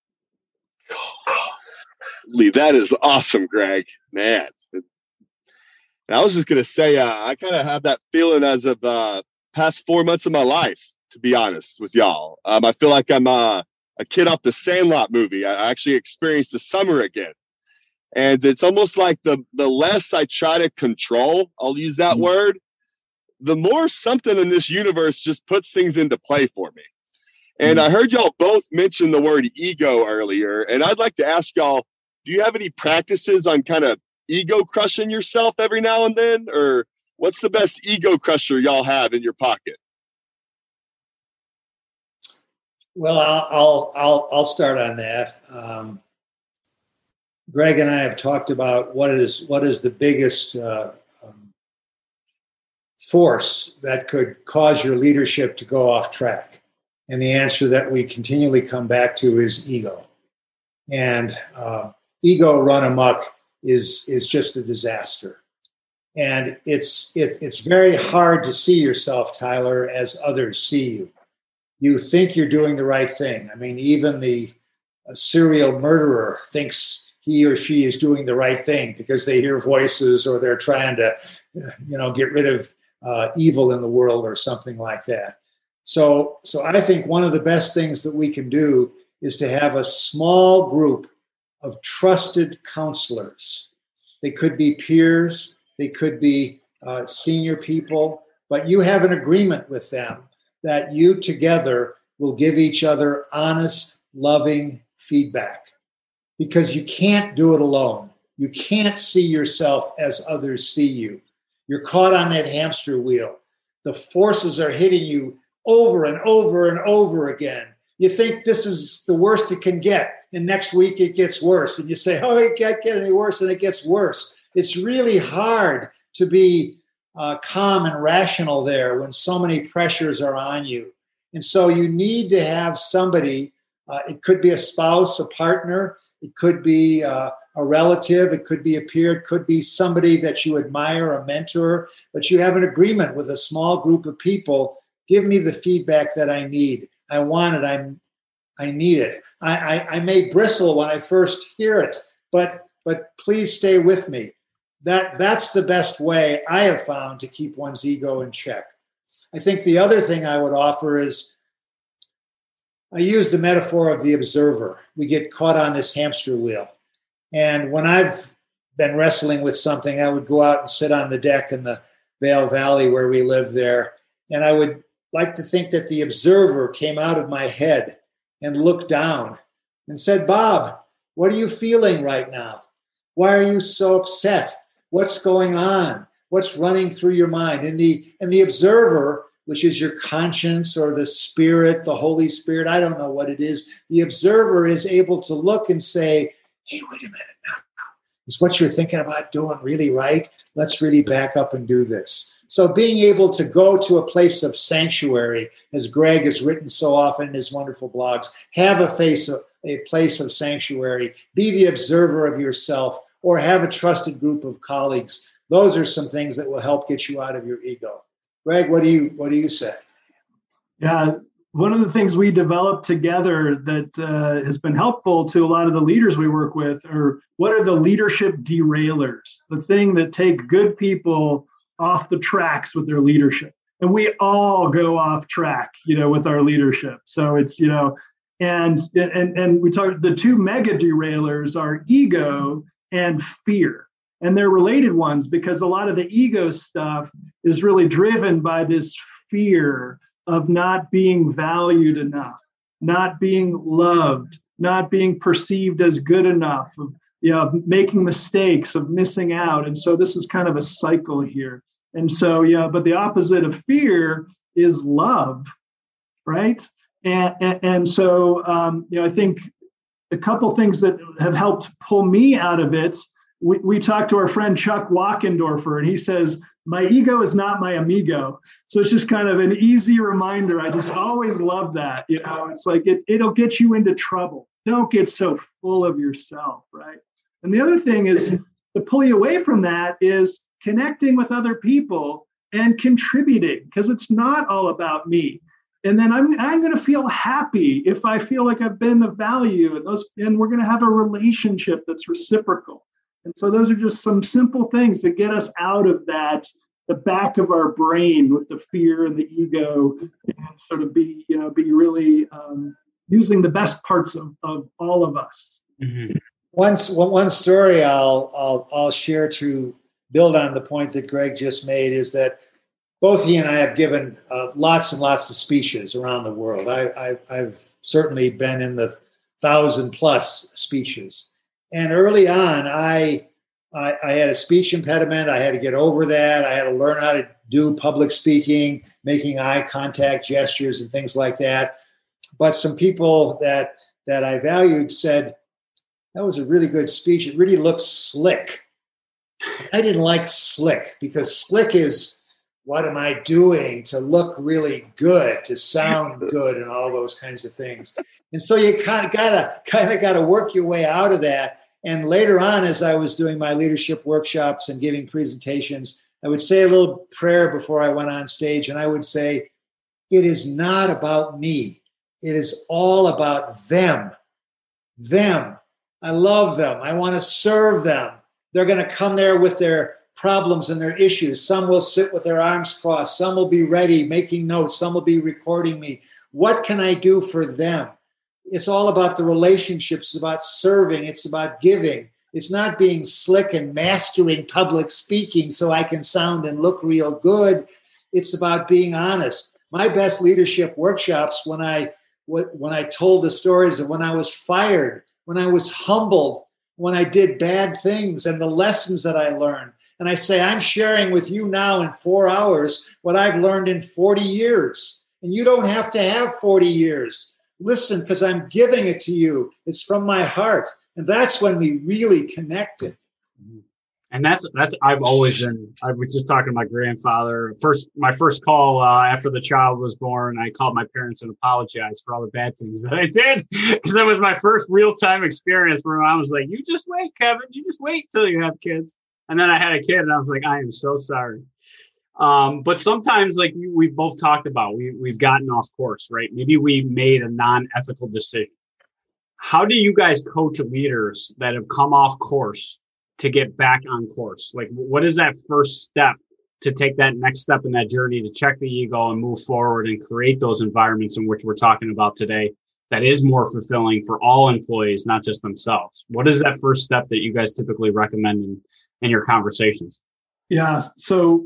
Lee, that is awesome, Greg. Man. And I was just going to say, uh, I kind of have that feeling as of uh, past four months of my life, to be honest with y'all. Um, I feel like I'm uh, a kid off the Sandlot movie. I actually experienced the summer again. And it's almost like the, the less I try to control, I'll use that mm-hmm. word, the more something in this universe just puts things into play for me. And mm-hmm. I heard y'all both mention the word ego earlier. And I'd like to ask y'all, do you have any practices on kind of ego crushing yourself every now and then? Or what's the best ego crusher y'all have in your pocket? Well, I'll I'll I'll, I'll start on that. Um, Greg and I have talked about what is what is the biggest uh, um, force that could cause your leadership to go off track. And the answer that we continually come back to is ego. And uh, ego run amok is is just a disaster. And it's it, it's very hard to see yourself, Tyler, as others see you. You think you're doing the right thing. I mean, even the uh, serial murderer thinks he or she is doing the right thing because they hear voices or they're trying to, you know, get rid of uh, evil in the world or something like that. So, so I think one of the best things that we can do is to have a small group of trusted counselors. They could be peers, they could be uh, senior people, but you have an agreement with them that you together will give each other honest, loving feedback. Because you can't do it alone. You can't see yourself as others see you. You're caught on that hamster wheel. The forces are hitting you over and over and over again. You think this is the worst it can get, and next week it gets worse. And you say, oh, it can't get any worse, and it gets worse. It's really hard to be uh, calm and rational there when so many pressures are on you. And so you need to have somebody, uh, it could be a spouse, a partner, it could be uh, a relative. It could be a peer. It could be somebody that you admire, a mentor. But you have an agreement with a small group of people. Give me the feedback that I need. I want it. I'm, I need it. I, I, I may bristle when I first hear it, but but please stay with me. That that's the best way I have found to keep one's ego in check. I think the other thing I would offer is, I use the metaphor of the observer. We get caught on this hamster wheel. And when I've been wrestling with something, I would go out and sit on the deck in the Vail Valley where we live there. And I would like to think that the observer came out of my head and looked down and said, Bob, what are you feeling right now? Why are you so upset? What's going on? What's running through your mind? And the, and the observer, which is your conscience or the spirit, the Holy Spirit, I don't know what it is. The observer is able to look and say, hey, wait a minute now. Is what you're thinking about doing really right? Let's really back up and do this. So being able to go to a place of sanctuary, as Greg has written so often in his wonderful blogs, have a, face of, a place of sanctuary, be the observer of yourself, or have a trusted group of colleagues. Those are some things that will help get you out of your ego. Greg, what do you what do you say? Yeah, one of the things we developed together that uh, has been helpful to a lot of the leaders we work with are what are the leadership derailers, the thing that take good people off the tracks with their leadership. And we all go off track, you know, with our leadership. So it's, you know, and and and we talk, the two mega derailers are ego and fear. And they're related ones because a lot of the ego stuff is really driven by this fear of not being valued enough, not being loved, not being perceived as good enough, of, you know, making mistakes, of missing out. And so this is kind of a cycle here. And so, yeah, but the opposite of fear is love, right? And, and, and so, um, you know, I think a couple things that have helped pull me out of it. We, we talked to our friend Chuck Wachendorfer, and he says, my ego is not my amigo. So it's just kind of an easy reminder. I just always love that. You know, it's like it, it'll get you into trouble. Don't get so full of yourself, right? And the other thing is to pull you away from that is connecting with other people and contributing, because it's not all about me. And then I'm I'm going to feel happy if I feel like I've been of value, and those and we're going to have a relationship that's reciprocal. And so those are just some simple things that get us out of that, the back of our brain with the fear and the ego, and sort of be, you know, be really um, using the best parts of, of all of us. Mm-hmm. Once, one, one story I'll, I'll, I'll share to build on the point that Greg just made is that both he and I have given uh, lots and lots of speeches around the world. I, I, I've certainly been in the thousand plus speeches. And early on, I, I I had a speech impediment. I had to get over that. I had to learn how to do public speaking, making eye contact gestures and things like that. But some people that that I valued said, that was a really good speech. It really looked slick. I didn't like slick, because slick is, what am I doing to look really good, to sound good, and all those kinds of things. And so you kind of gotta kind of gotta work your way out of that. And later on, as I was doing my leadership workshops and giving presentations, I would say a little prayer before I went on stage, and I would say, it is not about me. It is all about them. Them. I love them. I want to serve them. They're going to come there with their problems and their issues. Some will sit with their arms crossed. Some will be ready, making notes. Some will be recording me. What can I do for them? It's all about the relationships. It's about serving. It's about giving. It's not being slick and mastering public speaking so I can sound and look real good. It's about being honest. My best leadership workshops, when I when I told the stories of when I was fired, when I was humbled, when I did bad things, and the lessons that I learned. And I say, I'm sharing with you now in four hours what I've learned in forty years. And you don't have to have forty years. Listen, because I'm giving it to you. It's from my heart. And that's when we really connected. And that's, that's, I've always been, I was just talking to my grandfather. First, my first call uh, after the child was born, I called my parents and apologized for all the bad things that I did. Because that was my first real-time experience where I was like, you just wait, Kevin. You just wait till you have kids. And then I had a kid and I was like, I am so sorry. Um, but sometimes, like we've both talked about, we, we've gotten off course, right? Maybe we made a non-ethical decision. How do you guys coach leaders that have come off course to get back on course? Like, what is that first step to take that next step in that journey to check the ego and move forward and create those environments in which we're talking about today that is more fulfilling for all employees, not just themselves? What is that first step that you guys typically recommend in, in your conversations? Yeah. So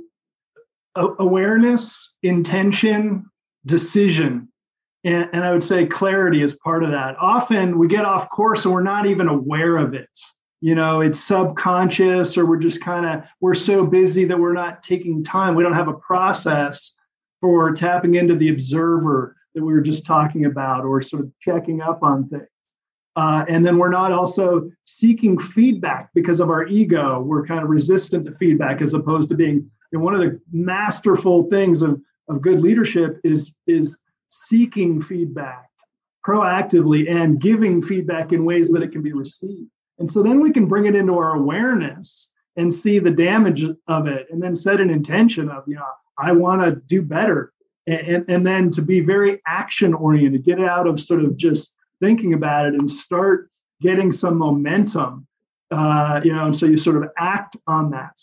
uh, awareness, intention, decision. And, and I would say clarity is part of that. Often we get off course and we're not even aware of it. You know, it's subconscious, or we're just kind of, we're so busy that we're not taking time. We don't have a process for tapping into the observer that we were just talking about, or sort of checking up on things. Uh, and then we're not also seeking feedback because of our ego. We're kind of resistant to feedback, as opposed to being, you know, one of the masterful things of, of good leadership is, is seeking feedback proactively and giving feedback in ways that it can be received. And so then we can bring it into our awareness and see the damage of it, and then set an intention of, you know, I want to do better. And, and then to be very action oriented, get it out of sort of just thinking about it and start getting some momentum, uh, you know, and so you sort of act on that.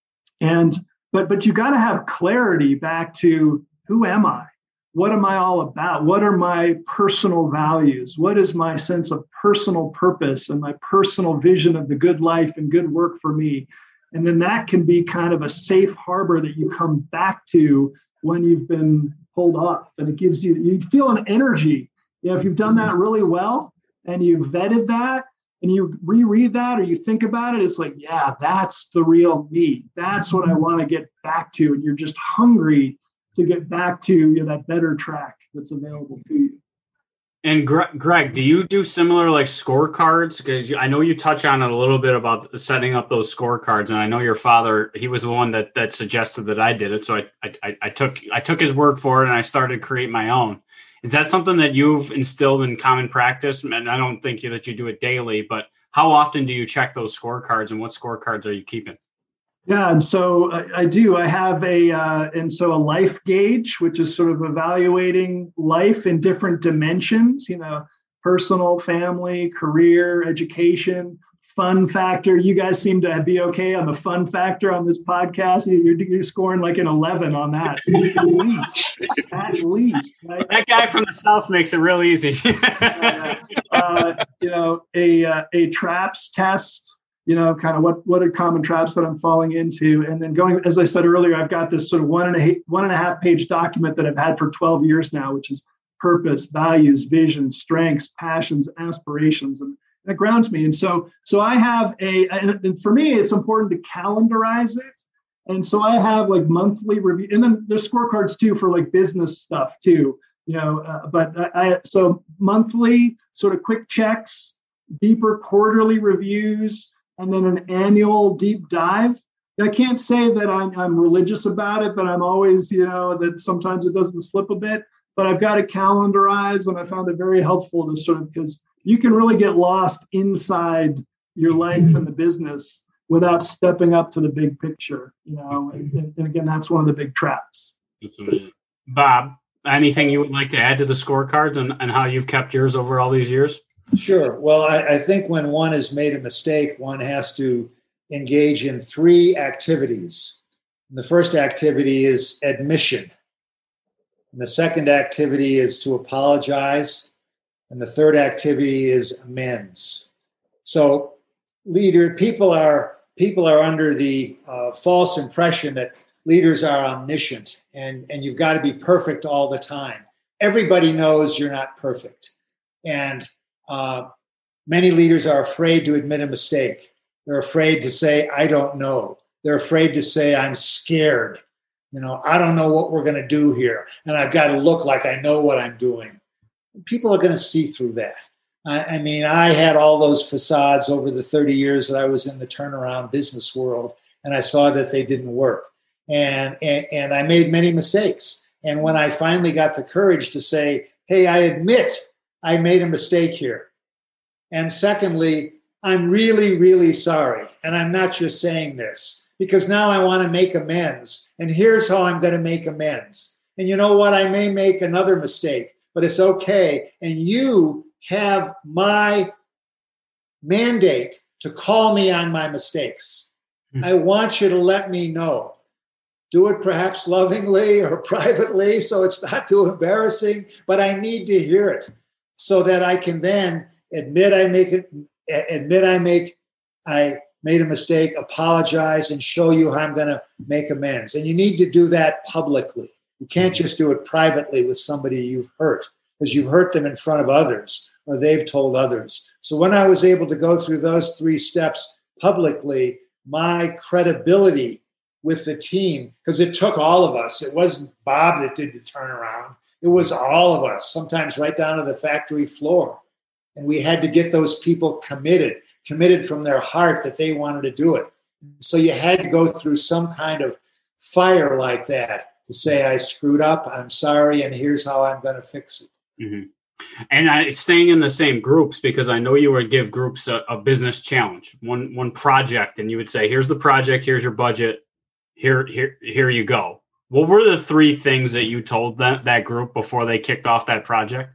And, but, but you got to have clarity back to, who am I? What am I all about? What are my personal values? What is my sense of personal purpose and my personal vision of the good life and good work for me? And then that can be kind of a safe harbor that you come back to when you've been pulled off. And it gives you, you feel an energy. You know, if you've done that really well and you've vetted that and you reread that or you think about it, it's like, yeah, that's the real me. That's what I want to get back to. And you're just hungry to get back to, you know, that better track that's available to you. And Greg, do you do similar like scorecards? Because I know you touch on it a little bit about setting up those scorecards, and I know your father, he was the one that that suggested that I did it. So I I, I took I took his word for it, and I started to create my own. Is that something that you've instilled in common practice? And I don't think that you do it daily, but how often do you check those scorecards, and what scorecards are you keeping? Yeah, and so I, I do. I have a uh, and so a life gauge, which is sort of evaluating life in different dimensions. You know, personal, family, career, education, fun factor. You guys seem to be okay on the fun factor on this podcast. You're, you're scoring like an eleven on that, at least. At least. Right? That guy from the South makes it real easy. uh, uh, you know, a uh, a TRAPS test. You know, kind of what, what are common traps that I'm falling into? And then going, as I said earlier, I've got this sort of one and a one and a half page document that I've had for twelve years now, which is purpose, values, vision, strengths, passions, aspirations, and that grounds me. And so, so I have a, and for me, it's important to calendarize it. And so I have like monthly review, and then there's scorecards too for like business stuff too, you know, uh, but I, I, so monthly sort of quick checks, deeper quarterly reviews, and then an annual deep dive. I can't say that I'm, I'm religious about it, but I'm always, you know, that sometimes it doesn't slip a bit, but I've got to calendarize, and I found it very helpful to sort of, because you can really get lost inside your life and the business without stepping up to the big picture, you know, and, and again, that's one of the big traps. Bob, anything you would like to add to the scorecards and, and how you've kept yours over all these years? Sure. Well, I, I think when one has made a mistake, one has to engage in three activities. And the first activity is admission. And the second activity is to apologize. And the third activity is amends. So leader, people are people are under the uh, false impression that leaders are omniscient and, and you've got to be perfect all the time. Everybody knows you're not perfect. And Uh, many leaders are afraid to admit a mistake. They're afraid to say, I don't know. They're afraid to say, I'm scared. You know, I don't know what we're going to do here. And I've got to look like I know what I'm doing. People are going to see through that. I, I mean, I had all those facades over the thirty years that I was in the turnaround business world, and I saw that they didn't work. And, and, and I made many mistakes. And when I finally got the courage to say, hey, I admit I made a mistake here. And secondly, I'm really, really sorry. And I'm not just saying this because now I want to make amends. And here's how I'm going to make amends. And you know what? I may make another mistake, but it's okay. And you have my mandate to call me on my mistakes. Mm-hmm. I want you to let me know. Do it perhaps lovingly or privately so it's not too embarrassing, but I need to hear it. So that I can then admit I make it, admit I make, I made a mistake, apologize, and show you how I'm going to make amends. And you need to do that publicly. You can't just do it privately with somebody you've hurt, because you've hurt them in front of others, or they've told others. So when I was able to go through those three steps publicly, my credibility with the team, because it took all of us. It wasn't Bob that did the turnaround. It was all of us, sometimes right down to the factory floor. And we had to get those people committed, committed from their heart that they wanted to do it. So you had to go through some kind of fire like that to say, I screwed up, I'm sorry, and here's how I'm going to fix it. Mm-hmm. And I, staying in the same groups, because I know you would give groups a, a business challenge, one one project, and you would say, here's the project, here's your budget, here, here, here you go. What were the three things that you told that, that group before they kicked off that project?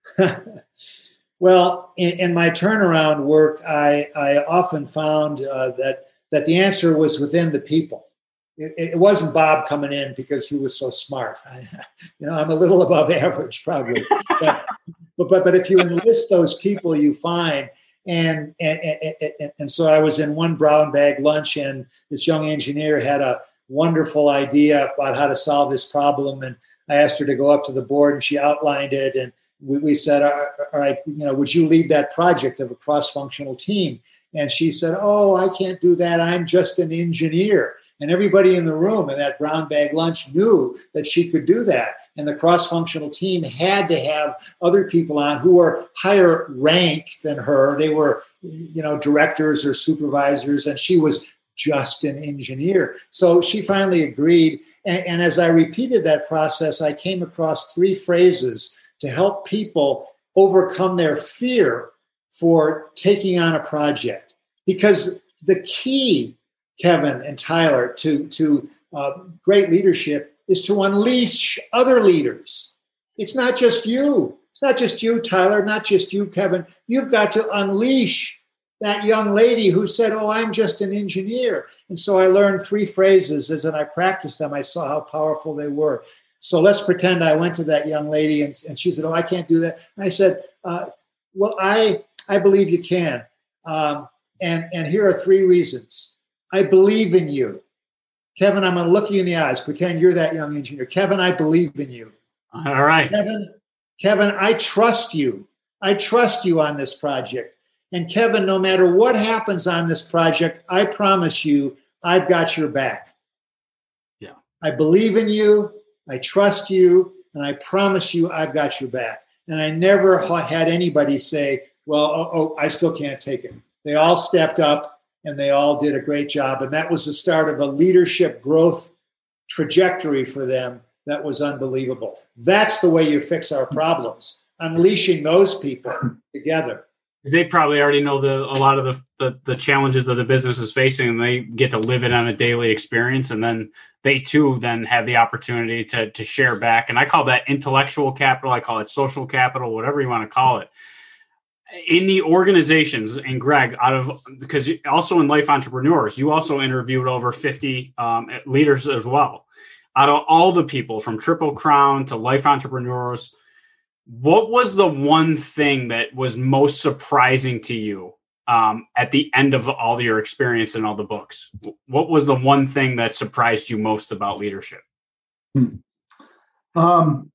Well, in, in my turnaround work, I, I often found uh, that that the answer was within the people. It, it wasn't Bob coming in because he was so smart. I, you know, I'm a little above average probably. but, but but if you enlist those people, you find. And and, and and so I was in one brown bag lunch, and this young engineer had a wonderful idea about how to solve this problem. And I asked her to go up to the board, and she outlined it. And we, we said, all right, you know, would you lead that project of a cross-functional team? And she said, oh, I can't do that. I'm just an engineer. And everybody in the room in that brown bag lunch knew that she could do that. And the cross-functional team had to have other people on who were higher rank than her. They were, you know, directors or supervisors, and she was just an engineer. So she finally agreed. And, and as I repeated that process, I came across three phrases to help people overcome their fear for taking on a project. Because the key, Kevin and Tyler, to, to uh, great leadership is to unleash other leaders. It's not just you. It's not just you, Tyler, not just you, Kevin. You've got to unleash that young lady who said, oh, I'm just an engineer. And so I learned three phrases. As I practiced them, I saw how powerful they were. So let's pretend I went to that young lady and, and she said, oh, I can't do that. And I said, uh, well, I I believe you can. Um, and, and here are three reasons. I believe in you. Kevin, I'm going to look you in the eyes. Pretend you're that young engineer. Kevin, I believe in you. All right. Kevin, Kevin, I trust you. I trust you on this project. And Kevin, no matter what happens on this project, I promise you, I've got your back. Yeah. I believe in you. I trust you. And I promise you, I've got your back. And I never had anybody say, well, oh, oh, I still can't take it. They all stepped up and they all did a great job. And that was the start of a leadership growth trajectory for them that was unbelievable. That's the way you fix our problems, unleashing those people together. They probably already know the a lot of the, the the challenges that the business is facing, and they get to live it on a daily experience. And then they too then have the opportunity to to share back. And I call that intellectual capital. I call it social capital, whatever you want to call it. In the organizations, and Greg, out of because also in Life Entrepreneurs, you also interviewed over fifty um, leaders as well. Out of all the people from Triple Crown to Life Entrepreneurs, what was the one thing that was most surprising to you um, at the end of all your experience in all the books? What was the one thing that surprised you most about leadership? Hmm. Um,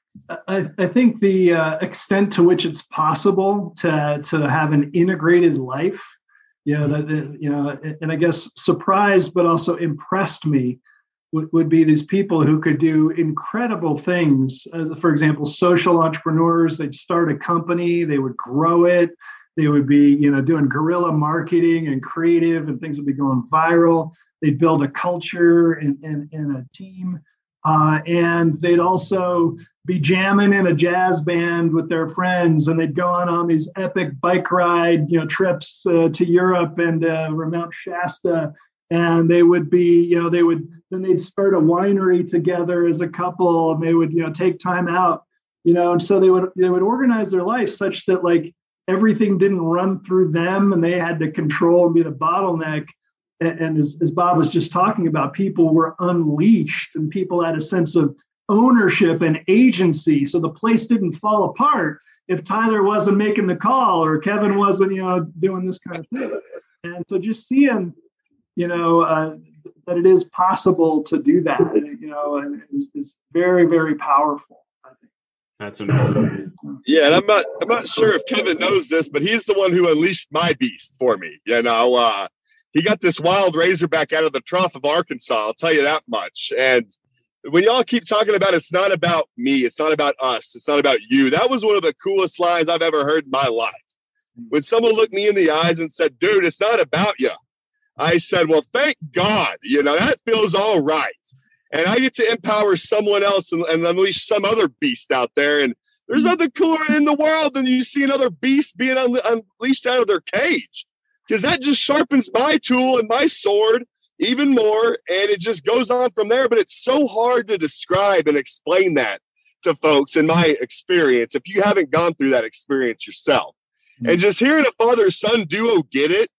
I, I think the uh, extent to which it's possible to to have an integrated life, you know, that, that you know, and I guess surprised but also impressed me would, would be these people who could do incredible things. As, for example, social entrepreneurs. They'd start a company, they would grow it, they would be, you know, doing guerrilla marketing and creative, and things would be going viral. They'd build a culture and and, and a team. Uh, and they'd also be jamming in a jazz band with their friends, and they'd go on on these epic bike ride, you know, trips uh, to Europe and uh, Mount Shasta. And they would be, you know, they would then they'd start a winery together as a couple, and they would, you know, take time out, you know, and so they would they would organize their life such that like everything didn't run through them, and they had to control and be the bottleneck. And as, as Bob was just talking about, people were unleashed and people had a sense of ownership and agency. So the place didn't fall apart if Tyler wasn't making the call or Kevin wasn't, you know, doing this kind of thing. And so just seeing, you know, uh, that it is possible to do that, you know, and is, is very, very powerful, I think. That's amazing. Yeah, and I'm not, I'm not sure if Kevin knows this, but he's the one who unleashed my beast for me. You know, uh, he got this wild Razorback out of the trough of Arkansas. I'll tell you that much. And when y'all keep talking about it's not about me, it's not about us, it's not about you, that was one of the coolest lines I've ever heard in my life. When someone looked me in the eyes and said, dude, it's not about you, I said, well, thank God, you know, that feels all right. And I get to empower someone else and, and unleash some other beast out there. And there's nothing cooler in the world than you see another beast being un- unleashed out of their cage. Because that just sharpens my tool and my sword even more, and it just goes on from there. But it's so hard to describe and explain that to folks in my experience if you haven't gone through that experience yourself. Mm-hmm. And just hearing a father-son duo get it,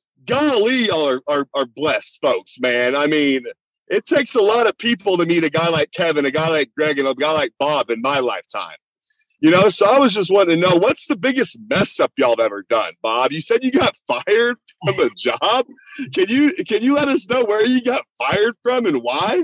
golly, y'all are, are, are blessed folks, man. I mean, it takes a lot of people to meet a guy like Kevin, a guy like Greg, and a guy like Bob in my lifetime. You know, so I was just wanting to know, what's the biggest mess up y'all have ever done, Bob? You said you got fired from a job. Can you can you let us know where you got fired from and why?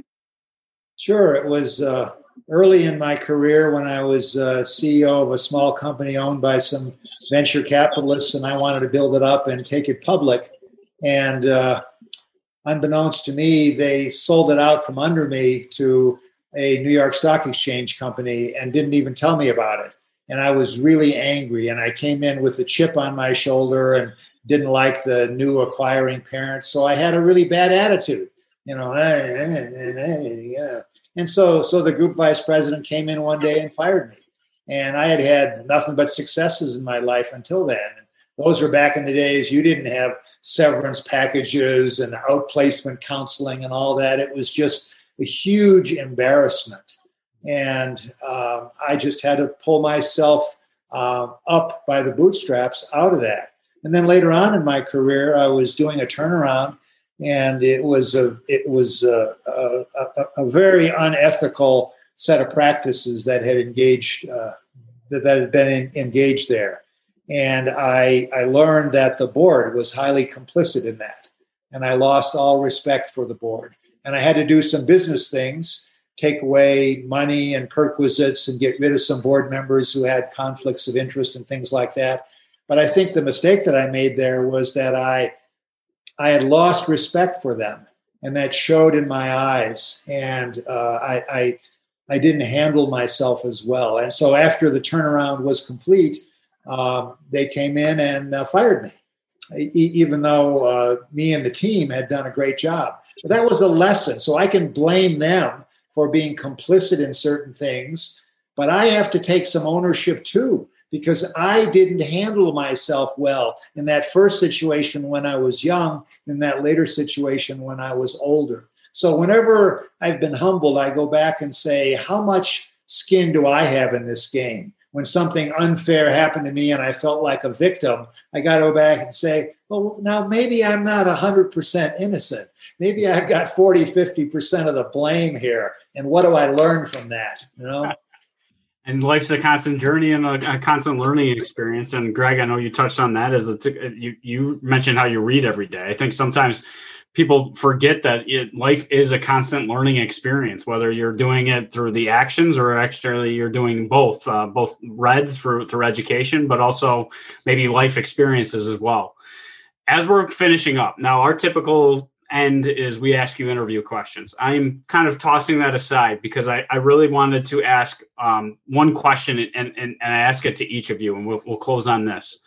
Sure. It was uh, early in my career when I was uh, C E O of a small company owned by some venture capitalists, and I wanted to build it up and take it public. And uh, unbeknownst to me, they sold it out from under me to a New York Stock Exchange company and didn't even tell me about it. And I was really angry. And I came in with a chip on my shoulder and didn't like the new acquiring parents. So I had a really bad attitude, you know. Yeah. And so, so the group vice president came in one day and fired me. And I had had nothing but successes in my life until then. Those were back in the days you didn't have severance packages and outplacement counseling and all that. It was just a huge embarrassment. And um, I just had to pull myself uh, up by the bootstraps out of that. And then later on in my career, I was doing a turnaround, and it was a it was a, a, a, a very unethical set of practices that had engaged uh, that, that had been in, engaged there. And I I learned that the board was highly complicit in that, and I lost all respect for the board. And I had to do some business things, take away money and perquisites and get rid of some board members who had conflicts of interest and things like that. But I think the mistake that I made there was that I I had lost respect for them, and that showed in my eyes. And uh, I, I I didn't handle myself as well. And so after the turnaround was complete, um, they came in and uh, fired me, e- even though uh, me and the team had done a great job. But that was a lesson. So I can blame them for being complicit in certain things, but I have to take some ownership too, because I didn't handle myself well in that first situation when I was young, in that later situation when I was older. So whenever I've been humbled, I go back and say, how much skin do I have in this game? When something unfair happened to me and I felt like a victim, I got to go back and say, well, now maybe I'm not one hundred percent innocent. Maybe I've got forty, fifty percent of the blame here. And what do I learn from that? You know? And life's a constant journey and a, a constant learning experience. And Greg, I know you touched on that as a t- you, you mentioned how you read every day. I think sometimes people forget that it, life is a constant learning experience, whether you're doing it through the actions or actually you're doing both, uh, both read through, through education, but also maybe life experiences as well. As we're finishing up now, our typical end is we ask you interview questions. I'm kind of tossing that aside because I, I really wanted to ask um, one question and, and, and I ask it to each of you, and we'll, we'll close on this.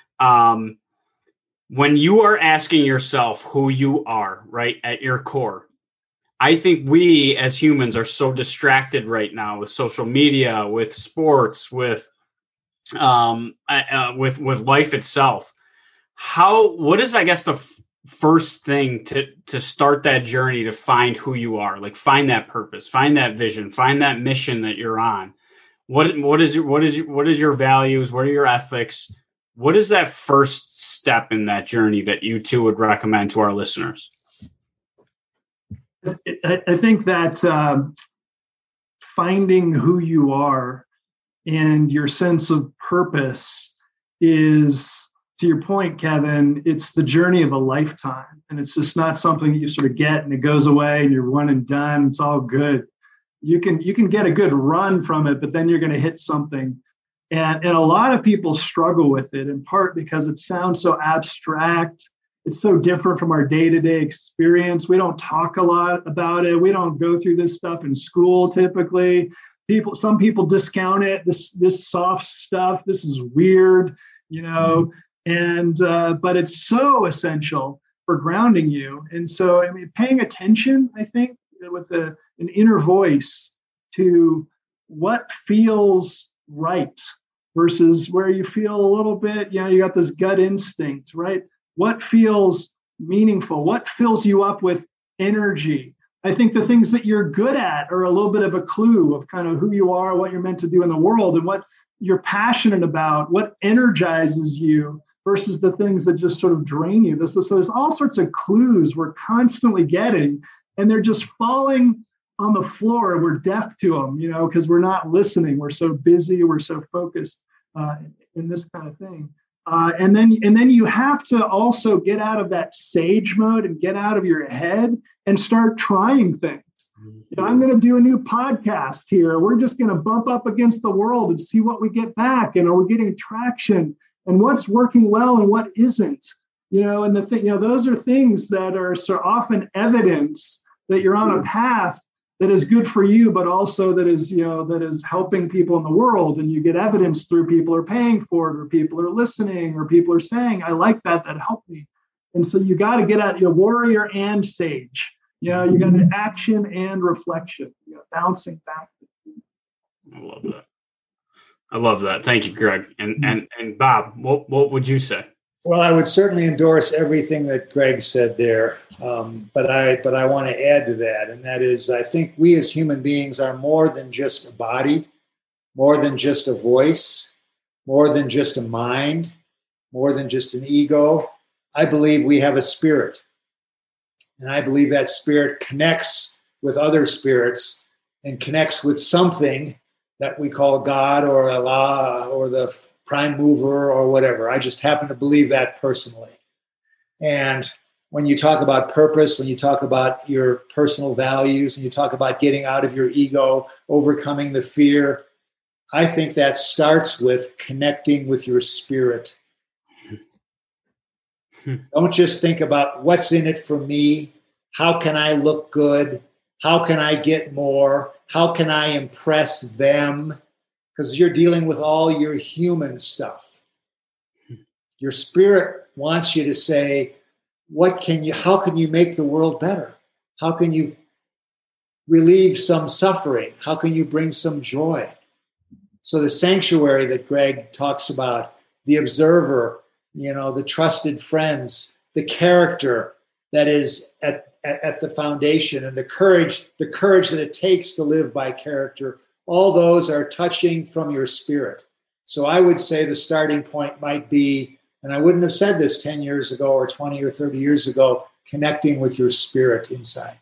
Um, when you are asking yourself who you are, right, at your core, I think we as humans are so distracted right now with social media, with sports, with um, uh, with with life itself. How, what is, I guess, the f- first thing to to start that journey to find who you are, like find that purpose, find that vision, find that mission that you're on? What what is your what is your, what is your values? What are your ethics? What is that first step in that journey that you two would recommend to our listeners? I, I think that um, finding who you are and your sense of purpose is, to your point, Kevin, it's the journey of a lifetime. And it's just not something that you sort of get and it goes away and you're one and done. It's all good. You can you can get a good run from it, but then you're going to hit something. And, and a lot of people struggle with it, in part because it sounds so abstract. It's so different from our day-to-day experience. We don't talk a lot about it. We don't go through this stuff in school typically. People, some people discount it. This this soft stuff. This is weird, you know. And uh, but it's so essential for grounding you. And so, I mean, paying attention, I think, with a, an inner voice to what feels right versus where you feel a little bit, you know, you got this gut instinct, right? What feels meaningful? What fills you up with energy? I think the things that you're good at are a little bit of a clue of kind of who you are, what you're meant to do in the world, and what you're passionate about, what energizes you versus the things that just sort of drain you. This, so there's all sorts of clues we're constantly getting, and they're just falling on the floor. We're deaf to them, you know, because we're not listening. We're so busy. We're so focused uh, in this kind of thing. Uh, and then and then you have to also get out of that sage mode and get out of your head and start trying things. You know, I'm going to do a new podcast here. We're just going to bump up against the world and see what we get back. And are we getting traction? And what's working well and what isn't? You know, and the thing, you know, those are things that are so often evidence that you're on a path that is good for you, but also that is, you know, that is helping people in the world. And you get evidence through people are paying for it, or people are listening, or people are saying, I like that, that helped me. And so you got to get out, you know, warrior and sage. You know, you got to action and reflection, you know, bouncing back. I love that. I love that. Thank you, Greg. And and and Bob, what what would you say? Well, I would certainly endorse everything that Greg said there, um, but I but I want to add to that, and that is, I think we as human beings are more than just a body, more than just a voice, more than just a mind, more than just an ego. I believe we have a spirit, and I believe that spirit connects with other spirits and connects with something that we call God or Allah or the prime mover or whatever. I just happen to believe that personally. And when you talk about purpose, when you talk about your personal values, and you talk about getting out of your ego, overcoming the fear, I think that starts with connecting with your spirit. Don't just think about what's in it for me. How can I look good? How can I get more? How can I impress them? Because you're dealing with all your human stuff. Your spirit wants you to say, what can you, how can you make the world better? How can you relieve some suffering? How can you bring some joy? So the sanctuary that Greg talks about, the observer, you know, the trusted friends, the character that is at, at, at the foundation, and the courage, the courage that it takes to live by character, all those are touching from your spirit. So I would say the starting point might be, and I wouldn't have said this ten years ago or twenty or thirty years ago, connecting with your spirit inside.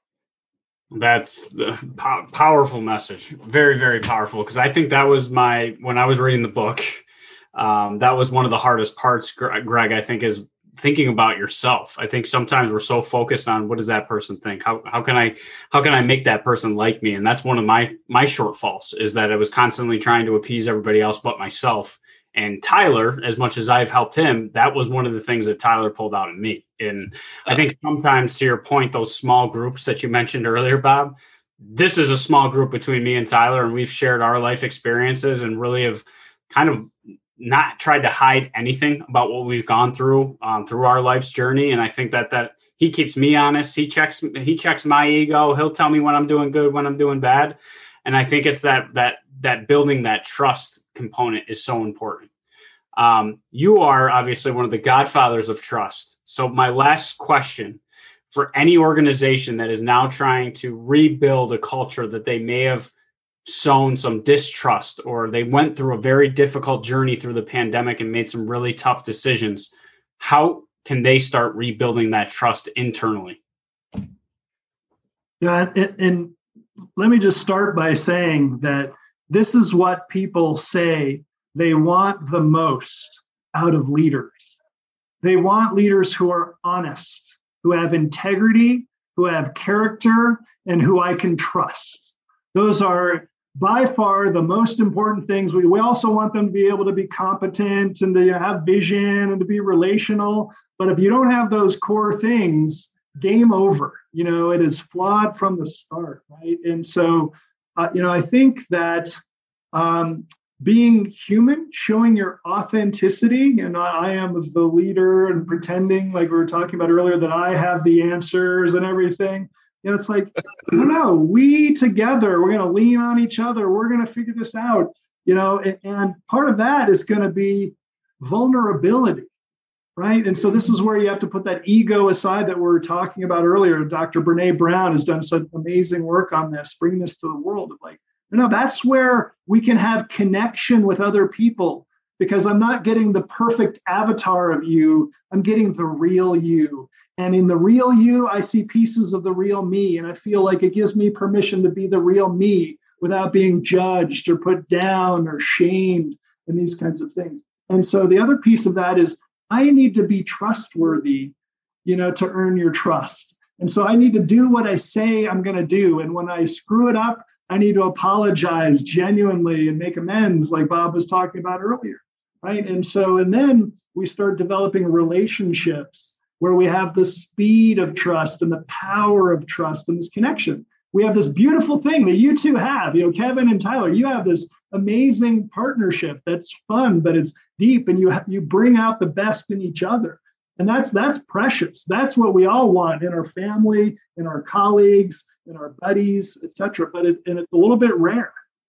That's the po- powerful message. Very, very powerful. Because I think that was my, when I was reading the book, um, that was one of the hardest parts, Greg, I think, is thinking about yourself. I think sometimes we're so focused on what does that person think? How how can I how can I make that person like me? And that's one of my my shortfalls, is that I was constantly trying to appease everybody else but myself. And Tyler, as much as I've helped him, that was one of the things that Tyler pulled out in me. And I think sometimes, to your point, those small groups that you mentioned earlier, Bob, this is a small group between me and Tyler, and we've shared our life experiences and really have kind of not tried to hide anything about what we've gone through um, through our life's journey. And I think that that he keeps me honest. He checks he checks my ego. He'll tell me when I'm doing good, when I'm doing bad. And I think it's that that that building that trust component is so important. Um, you are obviously one of the godfathers of trust. So my last question for any organization that is now trying to rebuild a culture that they may have sown some distrust, or they went through a very difficult journey through the pandemic and made some really tough decisions, how can they start rebuilding that trust internally? Yeah, and, and let me just start by saying that this is what people say they want the most out of leaders. They want leaders who are honest, who have integrity, who have character, and who I can trust. Those are by far the most important things. We, we also want them to be able to be competent and to have vision and to be relational. But if you don't have those core things, game over. You know, it is flawed from the start, right? And so, uh, you know, I think that um, being human, showing your authenticity, and I, I am the leader and pretending, like we were talking about earlier, that I have the answers and everything. You know, it's like, no, no, we together, we're going to lean on each other. We're going to figure this out, you know, and, and part of that is going to be vulnerability, right? And so this is where you have to put that ego aside that we were talking about earlier. Doctor Brene Brown has done some amazing work on this, bringing this to the world of like, no, that's where we can have connection with other people, because I'm not getting the perfect avatar of you. I'm getting the real you. And in the real you, I see pieces of the real me. And I feel like it gives me permission to be the real me without being judged or put down or shamed and these kinds of things. And so the other piece of that is I need to be trustworthy, you know, to earn your trust. And so I need to do what I say I'm going to do. And when I screw it up, I need to apologize genuinely and make amends, like Bob was talking about earlier. right? And so, and then we start developing relationships where we have the speed of trust and the power of trust and this connection. We have this beautiful thing that you two have, you know, Kevin and Tyler, you have this amazing partnership that's fun, but it's deep, and you ha- you bring out the best in each other. And that's that's precious. That's what we all want in our family, in our colleagues, in our buddies, et cetera. But it, and it's a little bit rare.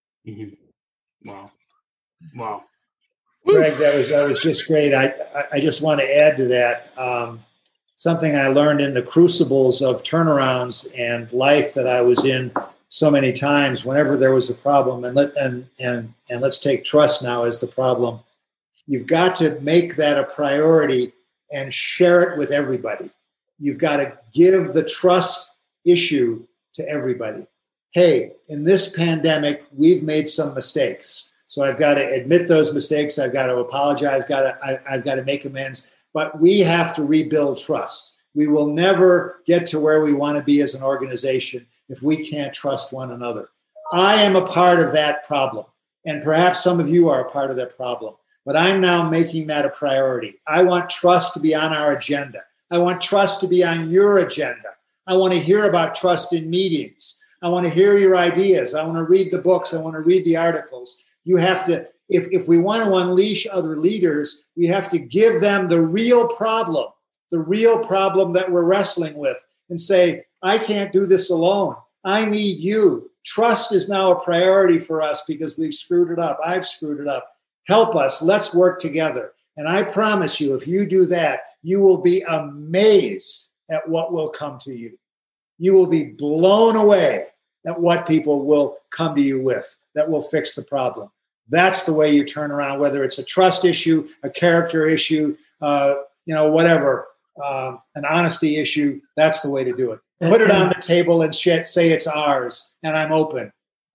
Mm-hmm. Wow. Wow. Greg, that was that was just great. I I just want to add to that. Um, something I learned in the crucibles of turnarounds and life that I was in so many times. Whenever there was a problem, and let and and and let's take trust now as the problem. You've got to make that a priority and share it with everybody. You've got to give the trust issue to everybody. Hey, in this pandemic, we've made some mistakes. So I've got to admit those mistakes. I've got to apologize. Got to, I, I've got to make amends. But we have to rebuild trust. We will never get to where we want to be as an organization if we can't trust one another. I am a part of that problem. And perhaps some of you are a part of that problem. But I'm now making that a priority. I want trust to be on our agenda. I want trust to be on your agenda. I want to hear about trust in meetings. I want to hear your ideas. I want to read the books. I want to read the articles. You have to, if, if we want to unleash other leaders, we have to give them the real problem, the real problem that we're wrestling with, and say, I can't do this alone. I need you. Trust is now a priority for us because we've screwed it up. I've screwed it up. Help us. Let's work together. And I promise you, if you do that, you will be amazed at what will come to you. You will be blown away at what people will come to you with that will fix the problem. That's the way you turn around, whether it's a trust issue, a character issue, uh, you know, whatever, uh, an honesty issue. That's the way to do it. Put it on the table and shit, say it's ours, and I'm open.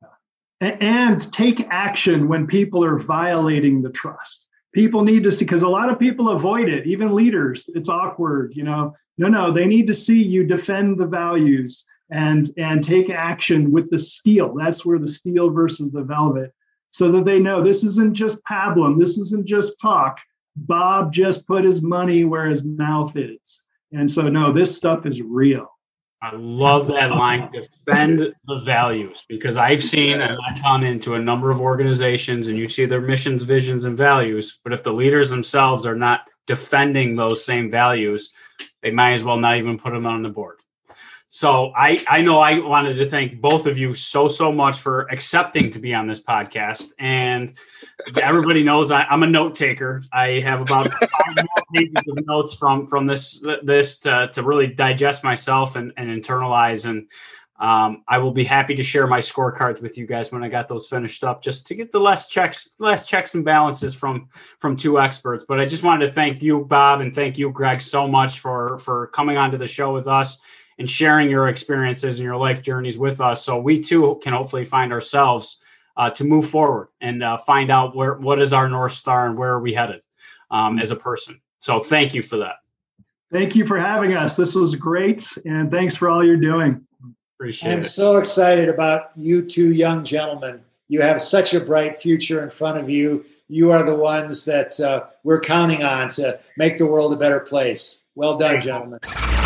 And take action when people are violating the trust. People need to see, because a lot of people avoid it, even leaders. It's awkward, you know. No, no, they need to see you defend the values and, and take action with the steel. That's where the steel versus the velvet, so that they know this isn't just pablum. This isn't just talk. Bob just put his money where his mouth is. And so, no, this stuff is real. I love that line, defend the values, because I've seen and I've gone into a number of organizations and you see their missions, visions, and values. But if the leaders themselves are not defending those same values, they might as well not even put them on the board. So I, I know I wanted to thank both of you so, so much for accepting to be on this podcast. And everybody knows I, I'm a note taker. I have about five more pages of notes from, from this, this to, to really digest myself and, and internalize. And um, I will be happy to share my scorecards with you guys when I got those finished up, just to get the less checks, less checks and balances from, from two experts. But I just wanted to thank you, Bob, and thank you, Greg, so much for, for coming onto the show with us and sharing your experiences and your life journeys with us, so we too can hopefully find ourselves uh, to move forward and uh, find out where what is our North Star and where are we headed um, as a person. So thank you for that. Thank you for having us. This was great, and thanks for all you're doing. Appreciate I'm it. so excited about you two young gentlemen. You have such a bright future in front of you. You are the ones that uh, we're counting on to make the world a better place. Well done, gentlemen.